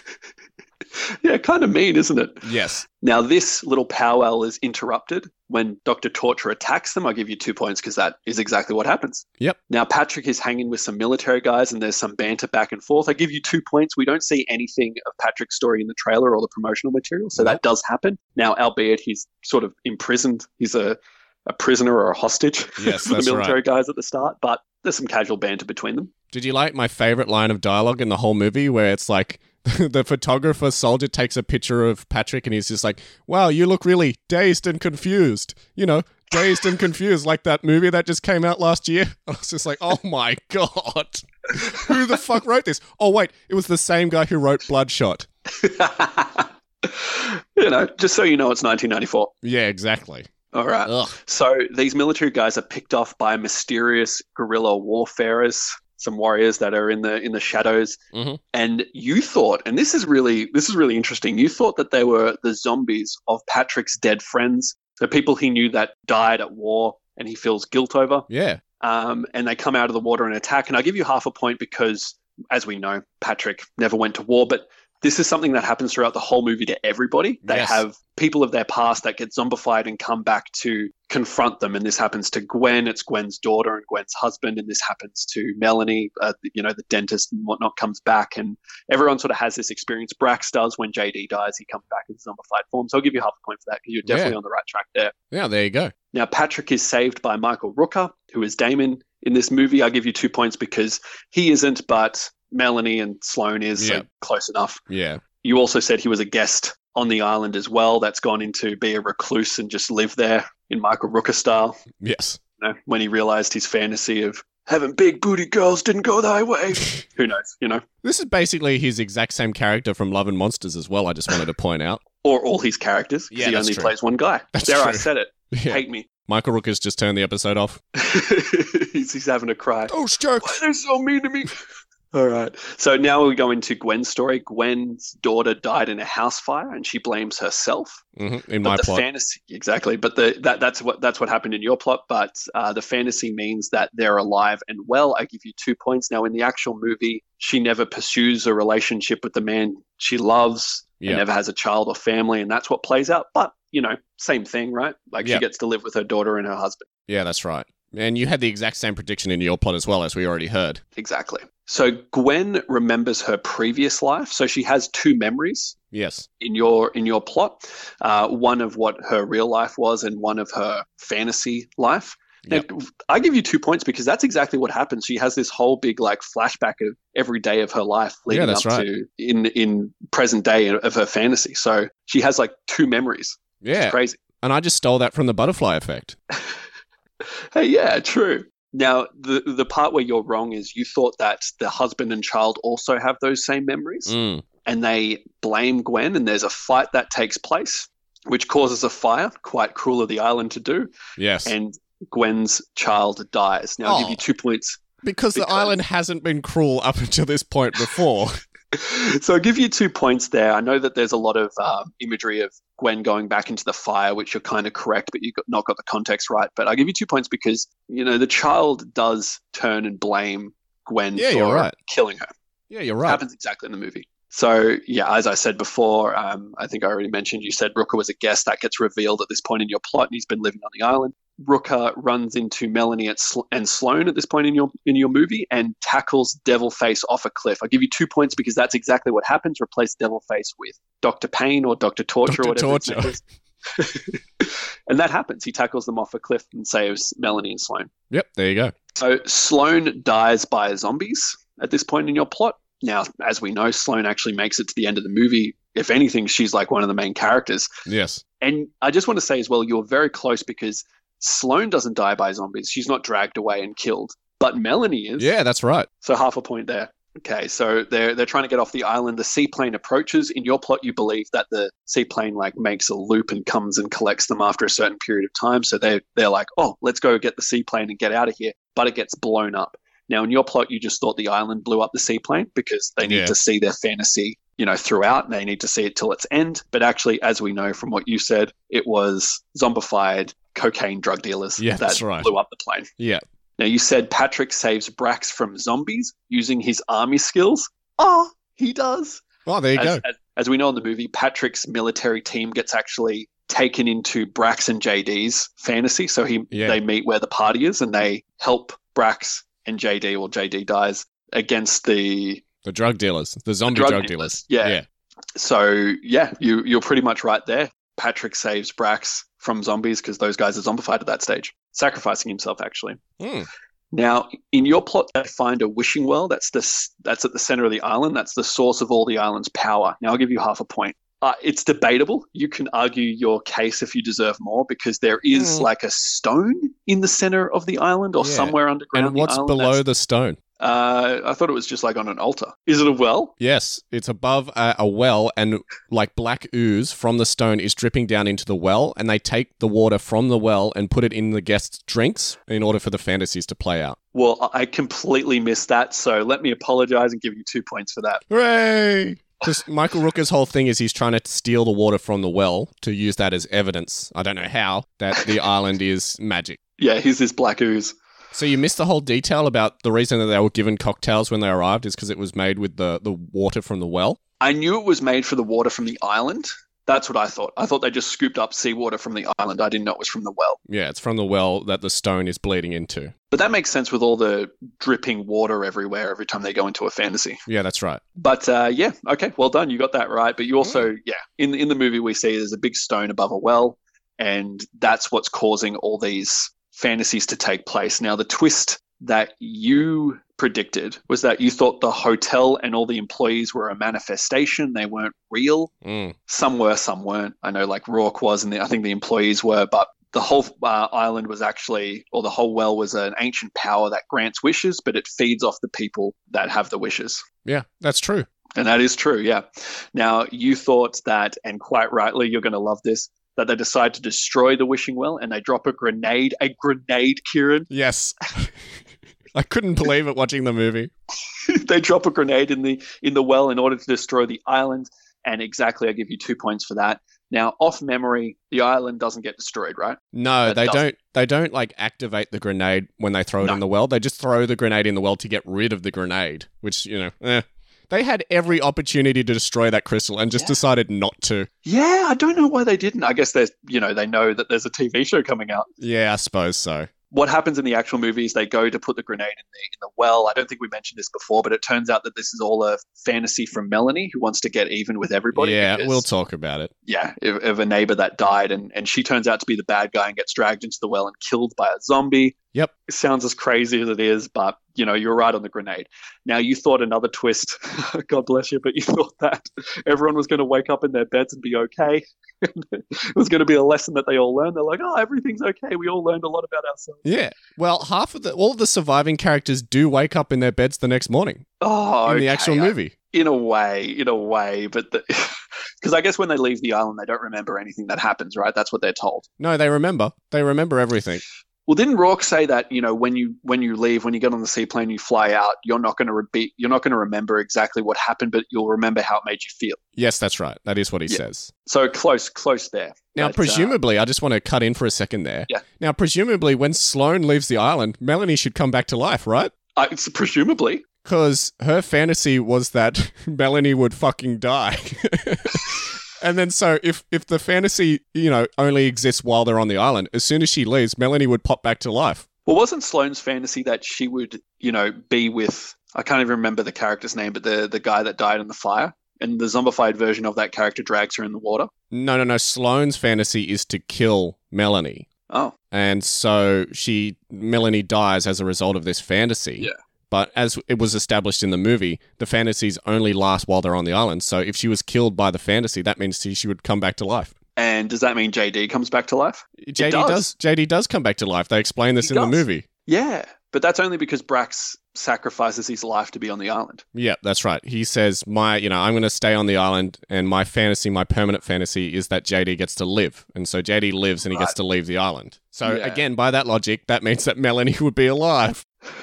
Speaker 3: Yeah, kind of mean, isn't it?
Speaker 2: Yes.
Speaker 3: Now, this little powwow is interrupted when Doctor Torture attacks them. I'll give you two points because that is exactly what happens.
Speaker 2: Yep.
Speaker 3: Now, Patrick is hanging with some military guys and there's some banter back and forth. I give you two points. We don't see anything of Patrick's story in the trailer or the promotional material, so
Speaker 2: Nope.
Speaker 3: that does happen. Now, albeit he's sort of imprisoned. He's a, a prisoner or a hostage
Speaker 2: Yes,
Speaker 3: for the
Speaker 2: that's
Speaker 3: military
Speaker 2: right.
Speaker 3: guys at the start, but there's some casual banter between them.
Speaker 2: Did you like my favorite line of dialogue in the whole movie where it's like the photographer soldier takes a picture of Patrick and he's just like, wow, you look really dazed and confused. You know, dazed and confused like that movie that just came out last year. I was just like, oh my God. Who the fuck wrote this? Oh, wait, it was the same guy who wrote Bloodshot.
Speaker 3: You know, just so you know, it's nineteen ninety-four.
Speaker 2: Yeah, exactly.
Speaker 3: All right.
Speaker 2: Ugh.
Speaker 3: So these military guys are picked off by mysterious guerrilla warfarers, some warriors that are in the in the shadows.
Speaker 2: Mhm.
Speaker 3: And you thought, and this is really this is really interesting. You thought that they were the zombies of Patrick's dead friends, the people he knew that died at war, and he feels guilt over.
Speaker 2: Yeah.
Speaker 3: Um, and they come out of the water and attack. And I'll give you half a point because, as we know, Patrick never went to war, but this is something that happens throughout the whole movie to everybody. They
Speaker 2: Yes.
Speaker 3: have people of their past that get zombified and come back to confront them. And this happens to Gwen. It's Gwen's daughter and Gwen's husband. And this happens to Melanie, uh, you know, the dentist and whatnot comes back. And everyone sort of has this experience. Brax does when J D dies. He comes back in zombified form. So I'll give you half a point for that because you're definitely
Speaker 2: Yeah.
Speaker 3: on the right track there.
Speaker 2: Yeah, there you go.
Speaker 3: Now, Patrick is saved by Michael Rooker, who is Damon in this movie. I'll give you two points because he isn't, but Melanie and Sloane is,
Speaker 2: Yeah.
Speaker 3: so close enough.
Speaker 2: Yeah.
Speaker 3: You also said he was a guest on the island as well. That's gone into be a recluse and just live there in Michael Rooker style.
Speaker 2: Yes.
Speaker 3: You know, when he realized his fantasy of having big booty girls didn't go thy way. Who knows, you know?
Speaker 2: This is basically his exact same character from Love and Monsters as well, I just wanted to point out.
Speaker 3: Or all his characters. 'Cause
Speaker 2: Yeah,
Speaker 3: he
Speaker 2: that's
Speaker 3: only
Speaker 2: true.
Speaker 3: plays one guy.
Speaker 2: That's
Speaker 3: there, I
Speaker 2: true.
Speaker 3: said it.
Speaker 2: Yeah.
Speaker 3: Hate me.
Speaker 2: Michael Rooker's just turned the episode off.
Speaker 3: he's, he's having a cry.
Speaker 2: Those
Speaker 3: Why
Speaker 2: jokes!
Speaker 3: are they so mean to me? All right. So now we go into Gwen's story. Gwen's daughter died in a house fire, and she blames herself.
Speaker 2: Mm-hmm. In
Speaker 3: But
Speaker 2: my
Speaker 3: the
Speaker 2: plot.
Speaker 3: fantasy, exactly. But the that that's what that's what happened in your plot. But uh, the fantasy means that they're alive and well. I give you two points. Now, in the actual movie, she never pursues a relationship with the man she loves.
Speaker 2: Yeah.
Speaker 3: And never has a child or family, and that's what plays out. But you know, same thing, right? Like
Speaker 2: Yeah.
Speaker 3: she gets to live with her daughter and her husband.
Speaker 2: Yeah, that's right. And you had the exact same prediction in your plot as well, as we already heard.
Speaker 3: Exactly. So Gwen remembers her previous life. So she has two memories
Speaker 2: Yes.
Speaker 3: in your in your plot. Uh, one of what her real life was, and one of her fantasy life.
Speaker 2: Yep.
Speaker 3: Now, I give you two points because that's exactly what happens. She has this whole big like flashback of every day of her life leading
Speaker 2: that's
Speaker 3: up
Speaker 2: right.
Speaker 3: to in in present day of her fantasy. So she has like two memories.
Speaker 2: Yeah.
Speaker 3: It's crazy.
Speaker 2: And I just stole that from the butterfly effect.
Speaker 3: Hey, yeah, true. Now, the the part where you're wrong is you thought that the husband and child also have those same memories,
Speaker 2: Mm.
Speaker 3: and they blame Gwen, and there's a fight that takes place, which causes a fire. Quite cruel of the island to do.
Speaker 2: Yes.
Speaker 3: And Gwen's child dies. Now, I'll give
Speaker 2: Oh.
Speaker 3: you two points.
Speaker 2: Because,
Speaker 3: Because-
Speaker 2: the island hasn't been cruel up until this point before.
Speaker 3: So I'll give you two points there. I know that there's a lot of um, imagery of Gwen going back into the fire, which you're kind of correct, but you've got, not got the context right. But I'll give you two points because, you know, the child does turn and blame Gwen
Speaker 2: Yeah,
Speaker 3: for
Speaker 2: you're right.
Speaker 3: killing her.
Speaker 2: Yeah, you're
Speaker 3: It
Speaker 2: right.
Speaker 3: happens exactly in the movie. So, yeah, as I said before, um, I think I already mentioned, you said Rooker was a guest. That gets revealed at this point in your plot, and he's been living on the island. Rooker runs into Melanie at Sl- and Sloane at this point in your in your movie and tackles Devilface off a cliff. I'll give you two points because that's exactly what happens. Replace Devilface with Doctor Pain or Doctor Torture or
Speaker 2: Doctor
Speaker 3: whatever
Speaker 2: Torture.
Speaker 3: his name is. And that happens. He tackles them off a cliff and saves Melanie and Sloane.
Speaker 2: Yep, there you go.
Speaker 3: So Sloane dies by zombies at this point in your plot. Now, as we know, Sloane actually makes it to the end of the movie. If anything, she's like one of the main characters.
Speaker 2: Yes.
Speaker 3: And I just want to say as well, you're very close because Sloane doesn't die by zombies. She's not dragged away and killed. But Melanie is.
Speaker 2: Yeah, that's right.
Speaker 3: So half a point there. Okay, so they're they're trying to get off the island. The seaplane approaches. In your plot, you believe that the seaplane like makes a loop and comes and collects them after a certain period of time. So they they're like, oh, let's go get the seaplane and get out of here. But it gets blown up. Now, in your plot, you just thought the island blew up the seaplane because they need
Speaker 2: Yeah.
Speaker 3: to see their fantasy, you know, throughout. And they need to see it till its end. But actually, as we know from what you said, it was zombified cocaine drug dealers
Speaker 2: Yeah,
Speaker 3: that
Speaker 2: that's right.
Speaker 3: blew up the plane.
Speaker 2: Yeah.
Speaker 3: Now, you said Patrick saves Brax from zombies using his army skills. Oh, he does.
Speaker 2: Oh, there you
Speaker 3: As,
Speaker 2: go.
Speaker 3: as, as we know in the movie, Patrick's military team gets actually taken into Brax and J D's fantasy. So he
Speaker 2: Yeah.
Speaker 3: they meet where the party is and they help Brax and J D, or J D dies, against the
Speaker 2: The drug dealers. The zombie
Speaker 3: drug
Speaker 2: drug,
Speaker 3: dealers.
Speaker 2: dealers.
Speaker 3: Yeah.
Speaker 2: Yeah.
Speaker 3: So, yeah, you, you're pretty much right there. Patrick saves Brax from zombies because those guys are zombified at that stage, sacrificing himself, actually.
Speaker 2: Hmm.
Speaker 3: Now, in your plot, they find a wishing well. That's the s- that's at the center of the island. That's the source of all the island's power. Now, I'll give you half a point. Uh, it's debatable. You can argue your case if you deserve more because there is
Speaker 2: Hmm.
Speaker 3: like a stone in the center of the island or
Speaker 2: Yeah.
Speaker 3: somewhere underground.
Speaker 2: And
Speaker 3: the
Speaker 2: what's
Speaker 3: island.
Speaker 2: below
Speaker 3: That's-
Speaker 2: the stone?
Speaker 3: Uh, I thought it was just like on an altar. Is it a well?
Speaker 2: Yes, it's above a, a well, and like black ooze from the stone is dripping down into the well, and they take the water from the well and put it in the guests' drinks in order for the fantasies to play out.
Speaker 3: Well, I completely missed that. So let me apologize and give you two points for that.
Speaker 2: Hooray! Because Michael Rooker's whole thing is he's trying to steal the water from the well to use that as evidence. I don't know how, that the island is magic.
Speaker 3: Yeah, here's this black ooze.
Speaker 2: So you missed the whole detail about the reason that they were given cocktails when they arrived is because it was made with the, the water from the well.
Speaker 3: I knew it was made for the water from the island. That's what I thought. I thought they just scooped up seawater from the island. I didn't know it was from the well.
Speaker 2: Yeah, it's from the well that the stone is bleeding into.
Speaker 3: But that makes sense with all the dripping water everywhere every time they go into a fantasy.
Speaker 2: Yeah, that's right.
Speaker 3: But uh, yeah, okay, well done. You got that right. But you also, yeah, in in the movie we see there's a big stone above a well, and that's what's causing all these fantasies to take place. Now, the twist that you predicted was that you thought the hotel and all the employees were a manifestation. They weren't real.
Speaker 2: Mm.
Speaker 3: Some were, some weren't. I know like Rourke was, and the, I think the employees were, but the whole uh, island was actually, or the whole well was an ancient power that grants wishes, but it feeds off the people that have the wishes.
Speaker 2: Yeah, that's true.
Speaker 3: And that is true, yeah. Now, you thought that, and quite rightly, you're going to love this, that they decide to destroy the wishing well and they drop a grenade, a grenade, Kieran.
Speaker 2: Yes. I couldn't believe it watching the movie.
Speaker 3: They drop a grenade in the in the well in order to destroy the island. And exactly, I give you two points for that. Now, off memory, the island doesn't get destroyed, right?
Speaker 2: No,
Speaker 3: That
Speaker 2: they
Speaker 3: doesn't-
Speaker 2: don't they don't like activate the grenade when they throw it
Speaker 3: No.
Speaker 2: in the well. They just throw the grenade in the well to get rid of the grenade, which, you know, eh. They had every opportunity to destroy that crystal and just
Speaker 3: Yeah.
Speaker 2: decided not to.
Speaker 3: Yeah, I don't know why they didn't. I guess there's, you know, they know that there's a T V show coming out.
Speaker 2: Yeah, I suppose so.
Speaker 3: What happens in the actual movie is they go to put the grenade in the in the well. I don't think we mentioned this before, but it turns out that this is all a fantasy from Melanie, who wants to get even with everybody.
Speaker 2: Yeah,
Speaker 3: because-
Speaker 2: we'll talk about it.
Speaker 3: yeah, of, of a neighbor that died, and, and she turns out to be the bad guy and gets dragged into the well and killed by a zombie.
Speaker 2: Yep.
Speaker 3: It sounds as crazy as it is, but, you know, you're right on the grenade. Now, you thought another twist, God bless you, but you thought that everyone was going to wake up in their beds and be okay. It was going to be a lesson that they all learned. They're like, oh, everything's okay. We all learned a lot about ourselves.
Speaker 2: Yeah. Well, half of the all of the surviving characters do wake up in their beds the next morning
Speaker 3: Oh,
Speaker 2: in the
Speaker 3: okay,
Speaker 2: actual
Speaker 3: I-
Speaker 2: movie.
Speaker 3: in a way, in a way, but because I guess when they leave the island, they don't remember anything that happens, right? That's what they're told.
Speaker 2: No, they remember. They remember everything.
Speaker 3: Well, didn't Rourke say that, you know, when you when you leave, when you get on the seaplane, you fly out, you're not going to repeat, you're not going to remember exactly what happened, but you'll remember how it made you feel.
Speaker 2: Yes, that's right. That is what he
Speaker 3: Yeah.
Speaker 2: says.
Speaker 3: So close, close there.
Speaker 2: Now,
Speaker 3: But, uh,
Speaker 2: presumably, I just want to cut in for a second there.
Speaker 3: Yeah.
Speaker 2: Now, presumably, when Sloane leaves the island, Melanie should come back to life, right?
Speaker 3: I, it's presumably.
Speaker 2: Because her fantasy was that Melanie would fucking die. And then so if, if the fantasy, you know, only exists while they're on the island, as soon as she leaves, Melanie would pop back to life.
Speaker 3: Well, wasn't Sloane's fantasy that she would, you know, be with, I can't even remember the character's name, but the, the guy that died in the fire? And the zombified version of that character drags her in the water?
Speaker 2: No, no, no. Sloane's fantasy is to kill Melanie.
Speaker 3: Oh.
Speaker 2: And so she, Melanie dies as a result of this fantasy.
Speaker 3: Yeah.
Speaker 2: But as it was established in the movie, the fantasies only last while they're on the island. So if she was killed by the fantasy, that means she, she would come back to life.
Speaker 3: And does that mean J D comes back to life?
Speaker 2: J D
Speaker 3: does.
Speaker 2: does. J D does come back to life. They explain this
Speaker 3: He
Speaker 2: in the
Speaker 3: does.
Speaker 2: movie.
Speaker 3: Yeah. But that's only because Brax sacrifices his life to be on the island.
Speaker 2: Yeah, that's right. He says, "My, you know, I'm going to stay on the island, and my fantasy, my permanent fantasy, is that J D gets to live, and so J D lives, and he gets
Speaker 3: Right.
Speaker 2: to leave the island. So
Speaker 3: Yeah.
Speaker 2: again, by that logic, that means that Melanie would be alive.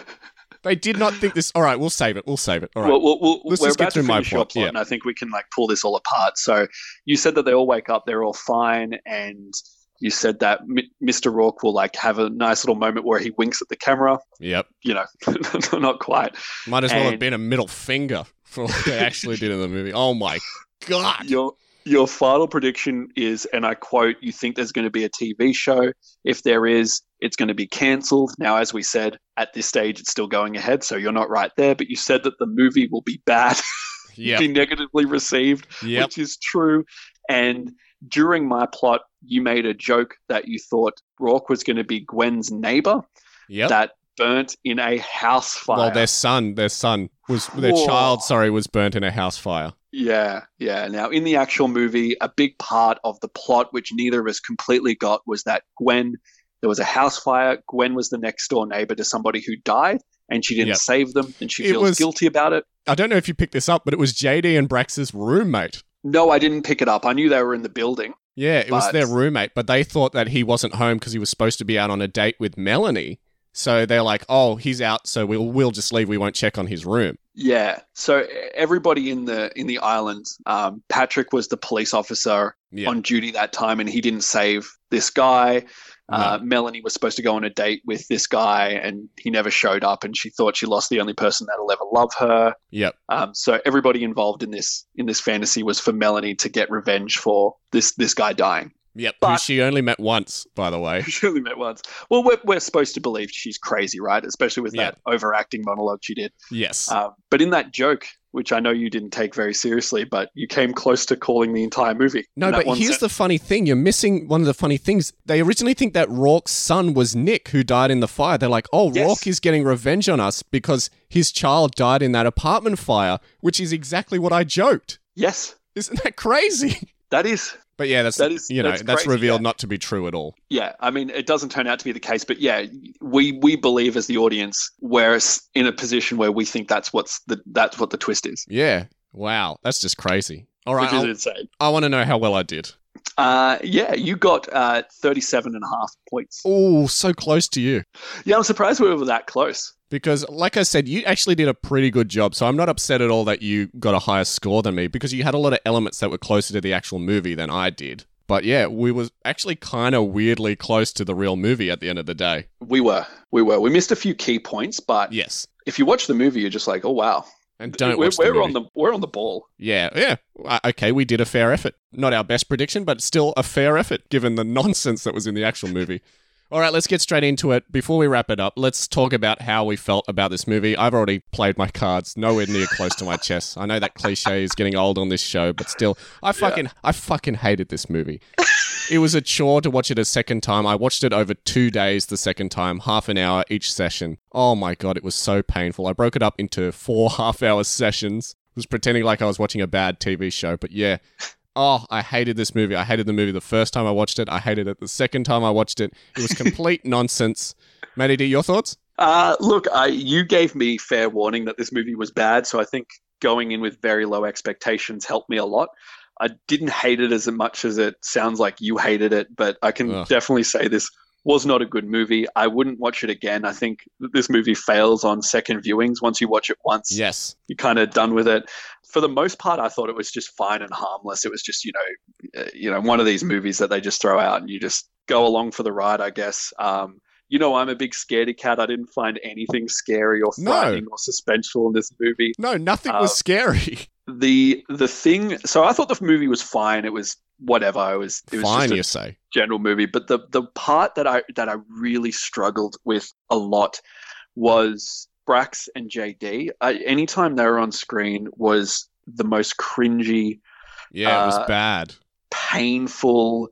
Speaker 2: They did not think this. All right, we'll save it. We'll save it. All right.
Speaker 3: Well, well, well,
Speaker 2: Let's
Speaker 3: we're
Speaker 2: just get
Speaker 3: about to
Speaker 2: through my
Speaker 3: finish your
Speaker 2: plot.
Speaker 3: plot,
Speaker 2: Yeah.
Speaker 3: and I think we can like pull this all apart. So you said that they all wake up, they're all fine, and you said that M- Mister Rourke will like have a nice little moment where he winks at the camera.
Speaker 2: Yep.
Speaker 3: You know, not quite.
Speaker 2: Might as well have
Speaker 3: And-
Speaker 2: been a middle finger for what they actually did in the movie. Oh my god.
Speaker 3: Your your final prediction is, and I quote, "You think there's going to be a T V show? If there is, it's going to be cancelled." Now, as we said, at this stage, it's still going ahead, so you're not right there. But you said that the movie will be bad,
Speaker 2: Yep.
Speaker 3: be negatively received,
Speaker 2: Yep.
Speaker 3: which is true. And during my plot, you made a joke that you thought Rourke was going to be Gwen's neighbor
Speaker 2: Yep.
Speaker 3: that burnt in a house fire.
Speaker 2: Well, their son, their son was their
Speaker 3: Whoa.
Speaker 2: child. Sorry, was burnt in a house fire.
Speaker 3: Yeah, yeah. Now, in the actual movie, a big part of the plot, which neither of us completely got, was that Gwen, there was a house fire. Gwen was the next door neighbor to somebody who died, and she didn't
Speaker 2: Yep.
Speaker 3: save them, and she
Speaker 2: It
Speaker 3: feels
Speaker 2: was-
Speaker 3: guilty about it.
Speaker 2: I don't know if you picked this up, but it was J D and Brax's roommate.
Speaker 3: No, I didn't pick it up. I knew they were in the building.
Speaker 2: Yeah, it was
Speaker 3: But-
Speaker 2: their roommate, but they thought that he wasn't home because he was supposed to be out on a date with Melanie. So they're like, "Oh, he's out, so we'll we'll just leave. We won't check on his room."
Speaker 3: Yeah. So everybody in the in the island, um, Patrick was the police officer
Speaker 2: Yeah,
Speaker 3: on duty that time, and he didn't save this guy. Uh, Melanie was supposed to go on a date with this guy, and he never showed up, and she thought she lost the only person that'll ever love her.
Speaker 2: yep,
Speaker 3: Um, so everybody involved in this in this fantasy was for Melanie to get revenge for this this guy dying.
Speaker 2: yep. Who
Speaker 3: But-
Speaker 2: she only met once, by the way.
Speaker 3: She only met once. Well, we're we're supposed to believe she's crazy, right? Especially with
Speaker 2: Yeah.
Speaker 3: that overacting monologue she did.
Speaker 2: Yes.
Speaker 3: Um, but in that joke, which I know you didn't take very seriously, but you came close to calling the entire movie.
Speaker 2: No,
Speaker 3: in that
Speaker 2: but
Speaker 3: one
Speaker 2: here's
Speaker 3: sentence.
Speaker 2: the funny thing. You're missing one of the funny things. They originally think that Rourke's son was Nick, who died in the fire. They're like, oh,
Speaker 3: Yes.
Speaker 2: Rourke is getting revenge on us because his child died in that apartment fire, which is exactly what I joked.
Speaker 3: Yes,
Speaker 2: Isn't that crazy?
Speaker 3: that is.
Speaker 2: But yeah, that's
Speaker 3: That is-
Speaker 2: you know
Speaker 3: that's
Speaker 2: that's,
Speaker 3: crazy,
Speaker 2: revealed
Speaker 3: yeah.
Speaker 2: not to be true at all.
Speaker 3: Yeah, I mean, it doesn't turn out to be the case, but yeah, we we believe as the audience we're s- in a position where we think that's what's the that's what the twist is,
Speaker 2: Yeah. Wow, that's just crazy. All right,
Speaker 3: which is
Speaker 2: I'll-
Speaker 3: insane.
Speaker 2: I want to know how well I did.
Speaker 3: Uh, yeah, you got uh, thirty-seven and a half points.
Speaker 2: Oh, so close to you.
Speaker 3: Yeah, I'm surprised we were that close.
Speaker 2: Because, like I said, you actually did a pretty good job. So I'm not upset at all that you got a higher score than me because you had a lot of elements that were closer to the actual movie than I did. But yeah, we was actually kind of weirdly close to the real movie at the end of the day.
Speaker 3: We were, we were. We missed a few key points, but
Speaker 2: Yes.
Speaker 3: if you watch the movie, you're just like, oh wow,
Speaker 2: And don't
Speaker 3: we're,
Speaker 2: watch the
Speaker 3: we're
Speaker 2: movie.
Speaker 3: on the we're on the ball.
Speaker 2: Yeah, yeah. Uh, Okay, we did a fair effort. Not our best prediction, but still a fair effort given the nonsense that was in the actual movie. All right, let's get straight into it. Before we wrap it up, let's talk about how we felt about this movie. I've already played my cards, nowhere near close to my chest. I know that cliche is getting old on this show, but still, I fucking, I fucking hated this movie. It was a chore to watch it a second time. I watched it over two days the second time, half an hour each session. Oh my god, it was so painful. I broke it up into four half-hour sessions. I was pretending like I was watching a bad T V show, but yeah. Oh, I hated this movie. I hated the movie the first time I watched it. I hated it the second time I watched it. It was complete nonsense. Matty D, your thoughts?
Speaker 3: Uh, look, I you gave me fair warning that this movie was bad, so I think going in with very low expectations helped me a lot. I didn't hate it as much as it sounds like you hated it, but I can
Speaker 2: Ugh.
Speaker 3: definitely say this Was not a good movie. I wouldn't watch it again. I think this movie fails on second viewings. Once you watch it once,
Speaker 2: Yes.
Speaker 3: you're kind of done with it. For the most part, I thought it was just fine and harmless. It was just, you know, uh, you know, one of these movies that they just throw out and you just go along for the ride, I guess. Um, you know, I'm a big scaredy cat. I didn't find anything scary or
Speaker 2: No.
Speaker 3: frightening or suspenseful in this movie.
Speaker 2: No, nothing
Speaker 3: Uh,
Speaker 2: was scary.
Speaker 3: The the thing, so I thought the movie was fine. It was whatever. It was it was
Speaker 2: Fine, you
Speaker 3: just a
Speaker 2: say.
Speaker 3: general movie. But the the part that I that I really struggled with a lot was Brax and J D. I, anytime they were on screen was the most cringy,
Speaker 2: Yeah, it was
Speaker 3: Uh,
Speaker 2: bad.
Speaker 3: painful,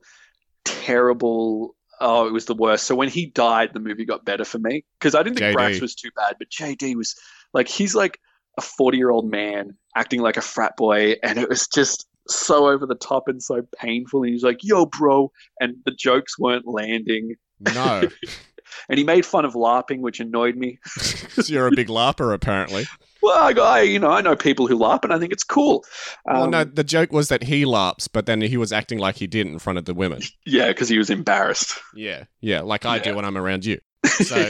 Speaker 3: terrible. Oh, it was the worst. So when he died, the movie got better for me because I didn't think
Speaker 2: J D.
Speaker 3: Brax was too bad, but J D was like he's like a forty-year-old man acting like a frat boy, and it was just so over the top and so painful. And he's like, "Yo, bro," and the jokes weren't landing.
Speaker 2: No.
Speaker 3: And he made fun of LARPing, which annoyed me.
Speaker 2: You're a big larper, apparently.
Speaker 3: Well, I, I, you know, I know people who LARP, and I think it's cool. Um,
Speaker 2: well, no, the joke was that he larps, but then he was acting like he did in front of the women.
Speaker 3: Yeah, because he was embarrassed.
Speaker 2: Yeah, yeah, like I do
Speaker 3: Yeah.
Speaker 2: when I'm around you. So,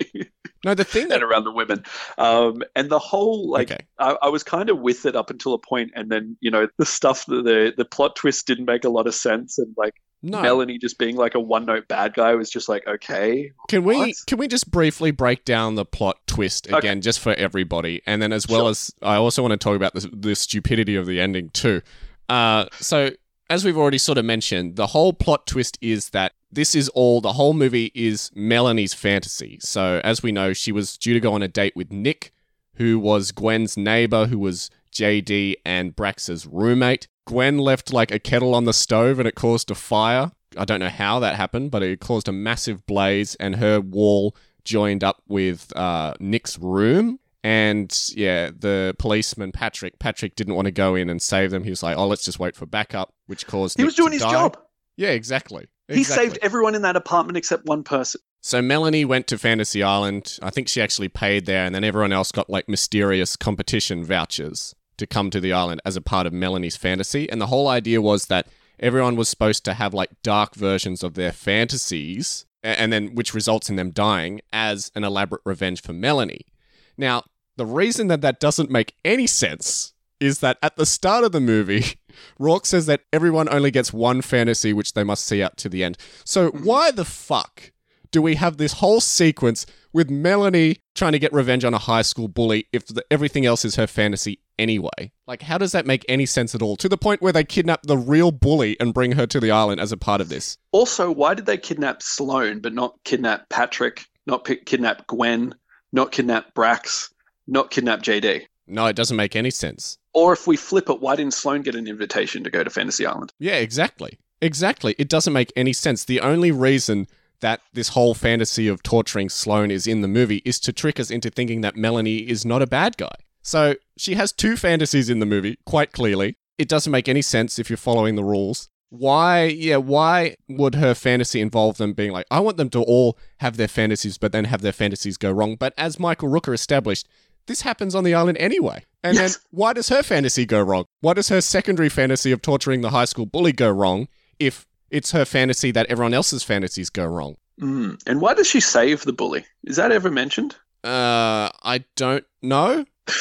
Speaker 2: no, the thing that...
Speaker 3: and around the women, um, and the whole like,
Speaker 2: Okay.
Speaker 3: I, I was kind of with it up until a point, and then you know the stuff that the the plot twist didn't make a lot of sense, and like
Speaker 2: No.
Speaker 3: Melanie just being like a one note bad guy was just like okay.
Speaker 2: Can we
Speaker 3: What?
Speaker 2: can we just briefly break down the plot twist
Speaker 3: Okay.
Speaker 2: again, just for everybody, and then as well
Speaker 3: Sure.
Speaker 2: as I also want to talk about the, the stupidity of the ending too. Uh, so as we've already sort of mentioned, the whole plot twist is that this is all the whole movie is Melanie's fantasy. So as we know, she was due to go on a date with Nick, who was Gwen's neighbor, who was J D and Brax's roommate. Gwen left like a kettle on the stove and it caused a fire. I don't know how that happened, but it caused a massive blaze and her wall joined up with uh, Nick's room. And yeah, the policeman, Patrick, Patrick didn't want to go in and save them. He was like, oh, let's just wait for backup, which caused
Speaker 3: He
Speaker 2: Nick
Speaker 3: was doing
Speaker 2: to
Speaker 3: his
Speaker 2: die.
Speaker 3: job.
Speaker 2: Yeah, exactly.
Speaker 3: He
Speaker 2: Exactly.
Speaker 3: saved everyone in that apartment except one person.
Speaker 2: So Melanie went to Fantasy Island. I think she actually paid there, and then everyone else got like mysterious competition vouchers to come to the island as a part of Melanie's fantasy. And the whole idea was that everyone was supposed to have like dark versions of their fantasies, a- and then which results in them dying as an elaborate revenge for Melanie. Now, the reason that that doesn't make any sense is that at the start of the movie, Rourke says that everyone only gets one fantasy which they must see out to the end. So why the fuck do we have this whole sequence with Melanie trying to get revenge on a high school bully if the, everything else is her fantasy anyway? Like, how does that make any sense at all? To the point where they kidnap the real bully and bring her to the island as a part of this.
Speaker 3: Also, why did they kidnap Sloane but not kidnap Patrick, not pick, kidnap Gwen, not kidnap Brax, not kidnap J D?
Speaker 2: No, it doesn't make any sense.
Speaker 3: Or if we flip it, why didn't Sloane get an invitation to go to Fantasy Island?
Speaker 2: Yeah, exactly. Exactly. It doesn't make any sense. The only reason that this whole fantasy of torturing Sloane is in the movie is to trick us into thinking that Melanie is not a bad guy. So she has two fantasies in the movie, quite clearly. It doesn't make any sense if you're following the rules. Why, yeah, why would her fantasy involve them being like, I want them to all have their fantasies, but then have their fantasies go wrong? But as Michael Rooker established, this happens on the island anyway. And
Speaker 3: Yes.
Speaker 2: then why does her fantasy go wrong? Why does her secondary fantasy of torturing the high school bully go wrong if it's her fantasy that everyone else's fantasies go wrong?
Speaker 3: Mm. And why does she save the bully? Is that ever mentioned?
Speaker 2: Uh, I don't know.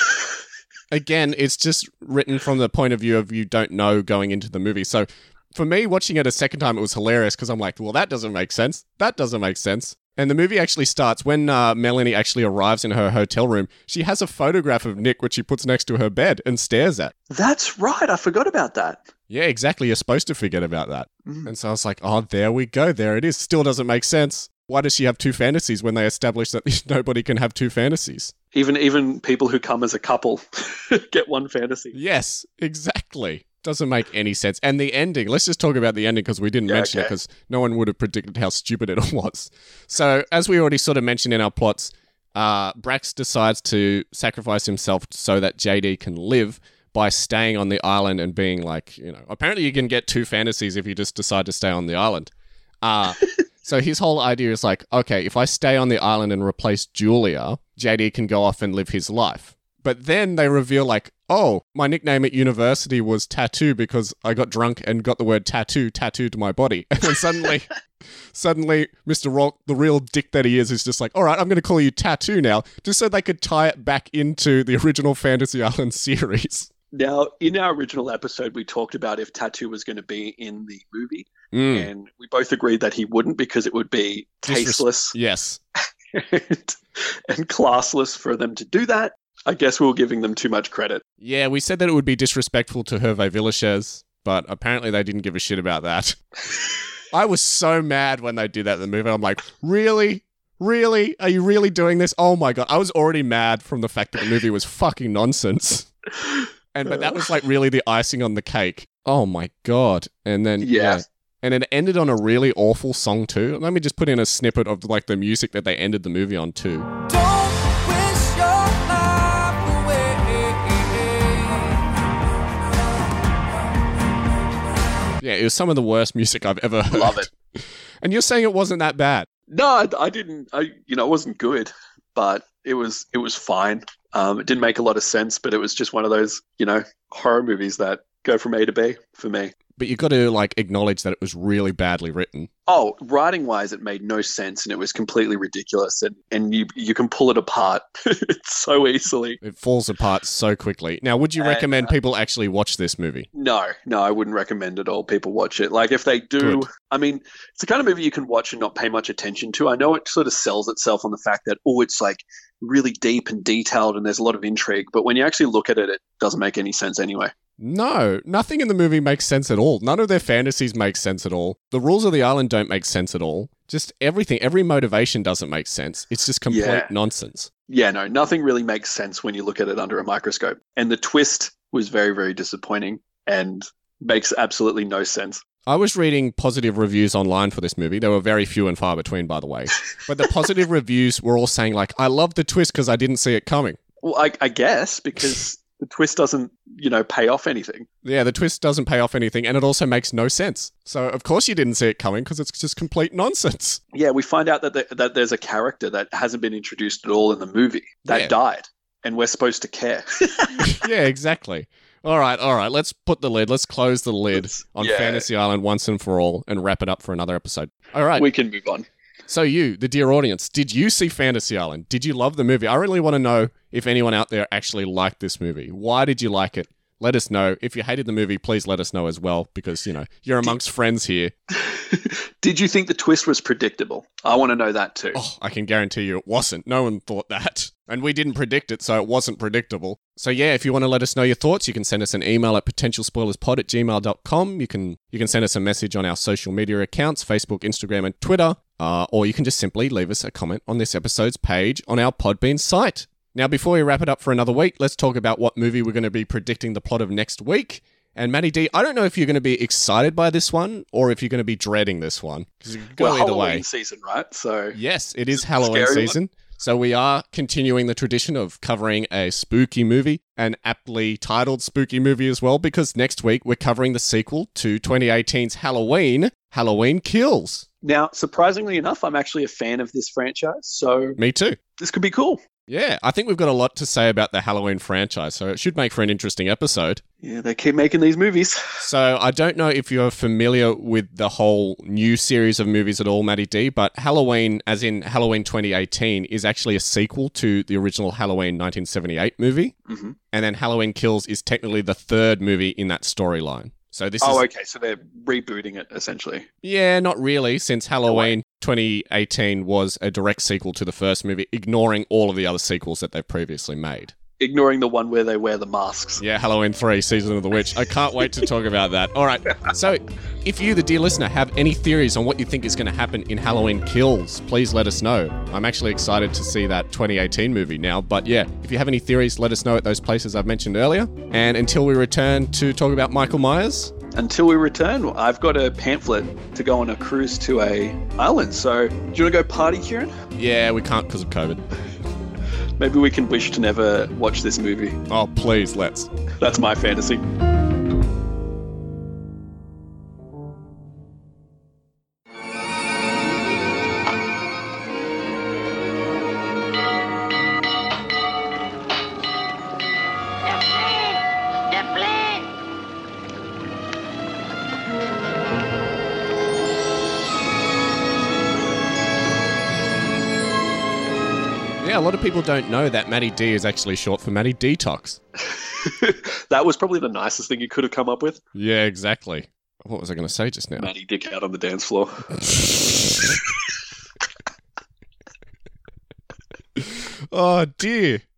Speaker 2: Again, it's just written from the point of view of you don't know going into the movie. So for me, watching it a second time, it was hilarious because I'm like, well, that doesn't make sense. That doesn't make sense. And the movie actually starts when uh, Melanie actually arrives in her hotel room. She has a photograph of Nick, which she puts next to her bed and stares at.
Speaker 3: That's right. I forgot about that.
Speaker 2: Yeah, exactly. You're supposed to forget about that.
Speaker 3: Mm.
Speaker 2: And so I was like, oh, there we go. There it is. Still doesn't make sense. Why does she have two fantasies when they establish that nobody can have two fantasies?
Speaker 3: Even even people who come as a couple get one fantasy.
Speaker 2: Yes, exactly. Doesn't make any sense. And the ending, let's just talk about the ending because we didn't
Speaker 3: Yeah,
Speaker 2: mention it
Speaker 3: okay.
Speaker 2: because no one would have predicted how stupid it was. So, as we already sort of mentioned in our plots, uh, Brax decides to sacrifice himself so that J D can live by staying on the island and being like, you know, apparently you can get two fantasies if you just decide to stay on the island. Uh, so his whole idea is like, okay, if I stay on the island and replace Julia, J D can go off and live his life. But then they reveal like, oh, my nickname at university was Tattoo because I got drunk and got the word tattoo tattooed to my body. And then suddenly, suddenly Mister Rourke, the real dick that he is, is just like, all right, I'm going to call you Tattoo now, just so they could tie it back into the original Fantasy Island series.
Speaker 3: Now, in our original episode, we talked about if Tattoo was going to be in the movie,
Speaker 2: Mm.
Speaker 3: and we both agreed that he wouldn't because it would be tasteless
Speaker 2: Disres- yes.
Speaker 3: and, and classless for them to do that. I guess we were giving them too much credit.
Speaker 2: Yeah, we said that it would be disrespectful to Hervé Villechaize, but apparently they didn't give a shit about that. I was so mad when they did that in the movie. I'm like, really? Really? Are you really doing this? Oh my God. I was already mad from the fact that the movie was fucking nonsense. And but that was like really the icing on the cake. Oh my God. And then
Speaker 3: Yeah.
Speaker 2: yeah. And it ended on a really awful song too. Let me just put in a snippet of like the music that they ended the movie on too.
Speaker 5: Don't wish your life away.
Speaker 2: Yeah, it was some of the worst music I've ever heard.
Speaker 3: Love it.
Speaker 2: And you're saying it wasn't that bad.
Speaker 3: No, I, I didn't. I, you know, it wasn't good, but it was it was fine. Um, it didn't make a lot of sense, but it was just one of those, you know, horror movies that go from A to B for me.
Speaker 2: But you got to like acknowledge that it was really badly written.
Speaker 3: Oh, writing wise, it made no sense and it was completely ridiculous. And, and you you can pull it apart so easily.
Speaker 2: It falls apart so quickly. Now, would you
Speaker 3: And,
Speaker 2: recommend
Speaker 3: uh,
Speaker 2: people actually watch this movie?
Speaker 3: No, no, I wouldn't recommend it all. People watch it. Like if they do,
Speaker 2: Good.
Speaker 3: I mean, it's the kind of movie you can watch and not pay much attention to. I know it sort of sells itself on the fact that, oh, it's like really deep and detailed and there's a lot of intrigue. But when you actually look at it, it doesn't make any sense anyway.
Speaker 2: No, nothing in the movie makes sense at all. None of their fantasies make sense at all. The rules of the island don't make sense at all. Just everything, every motivation doesn't make sense. It's just complete
Speaker 3: Yeah.
Speaker 2: nonsense.
Speaker 3: Yeah, no, nothing really makes sense when you look at it under a microscope. And the twist was very, very disappointing and makes absolutely no sense.
Speaker 2: I was reading positive reviews online for this movie. They were very few and far between, by the way. But the positive reviews were all saying, like, I love the twist because I didn't see it coming.
Speaker 3: Well, I, I guess because the twist doesn't, you know, pay off anything.
Speaker 2: Yeah, the twist doesn't pay off anything, and it also makes no sense. So, of course, you didn't see it coming because it's just complete nonsense.
Speaker 3: Yeah, we find out that the, that there's a character that hasn't been introduced at all in the movie that
Speaker 2: Yeah.
Speaker 3: died, and we're supposed to care.
Speaker 2: Yeah, exactly. All right, all right. Let's put the lid. Let's close the lid
Speaker 3: Let's-
Speaker 2: on
Speaker 3: yeah.
Speaker 2: Fantasy Island once and for all and wrap it up for another episode. All right.
Speaker 3: We can move on.
Speaker 2: So you, the dear audience, did you see Fantasy Island? Did you love the movie? I really want to know if anyone out there actually liked this movie. Why did you like it? Let us know. If you hated the movie, please let us know as well because, you know, you're amongst friends here.
Speaker 3: Did you think the twist was predictable? I want to know that too.
Speaker 2: Oh, I can guarantee you it wasn't. No one thought that. And we didn't predict it, so it wasn't predictable. So yeah, if you want to let us know your thoughts, you can send us an email at potential spoilers pod at gmail dot com. You can you can send us a message on our social media accounts, Facebook, Instagram, and Twitter. Uh, or you can just simply leave us a comment on this episode's page on our Podbean site. Now, before we wrap it up for another week, let's talk about what movie we're going to be predicting the plot of next week. And Matty D, I don't know if you're going to be excited by this one or if you're going to be dreading this one. Because it could go
Speaker 3: well,
Speaker 2: either
Speaker 3: Halloween
Speaker 2: way.
Speaker 3: season, right? So
Speaker 2: Yes, it is
Speaker 3: It's a
Speaker 2: Halloween
Speaker 3: scary one.
Speaker 2: season. So we are continuing the tradition of covering a spooky movie, an aptly titled spooky movie as well, because next week we're covering the sequel to twenty eighteen's Halloween, Halloween Kills.
Speaker 3: now, surprisingly enough, I'm actually a fan of this franchise, so
Speaker 2: Me too.
Speaker 3: this could be cool.
Speaker 2: Yeah, I think we've got a lot to say about the Halloween franchise, so it should make for an interesting episode.
Speaker 3: Yeah, they keep making these movies.
Speaker 2: So I don't know if you're familiar with the whole new series of movies at all, Matty D, but Halloween, as in Halloween twenty eighteen, is actually a sequel to the original Halloween nineteen seventy-eight movie.
Speaker 3: hmm
Speaker 2: And then Halloween Kills is technically the third movie in that storyline. So this
Speaker 3: Oh,
Speaker 2: is...
Speaker 3: okay, so they're rebooting it essentially.
Speaker 2: Yeah, not really, since Halloween twenty eighteen was a direct sequel to the first movie, ignoring all of the other sequels that they've previously made.
Speaker 3: Ignoring the one where they wear the masks.
Speaker 2: Yeah, Halloween three, Season of the Witch. I can't wait to talk about that. All right, so if you, the dear listener, have any theories on what you think is going to happen in Halloween Kills, please let us know. I'm actually excited to see that twenty eighteen movie now. But yeah, if you have any theories, let us know at those places I've mentioned earlier. And until we return to talk about Michael Myers...
Speaker 3: Until we return, I've got a pamphlet to go on a cruise to a island. So, do you want to go party, Kieran?
Speaker 2: Yeah, we can't because of COVID.
Speaker 3: Maybe we can wish to never watch this movie.
Speaker 2: Oh, please, let's.
Speaker 3: That's my fantasy.
Speaker 2: Yeah, a lot of people don't know that Matty D is actually short for Matty Detox.
Speaker 3: That was probably the nicest thing you could have come up with.
Speaker 2: Yeah, exactly. What was I going to say just now?
Speaker 3: Matty Dick out on the dance floor.
Speaker 2: Oh, dear.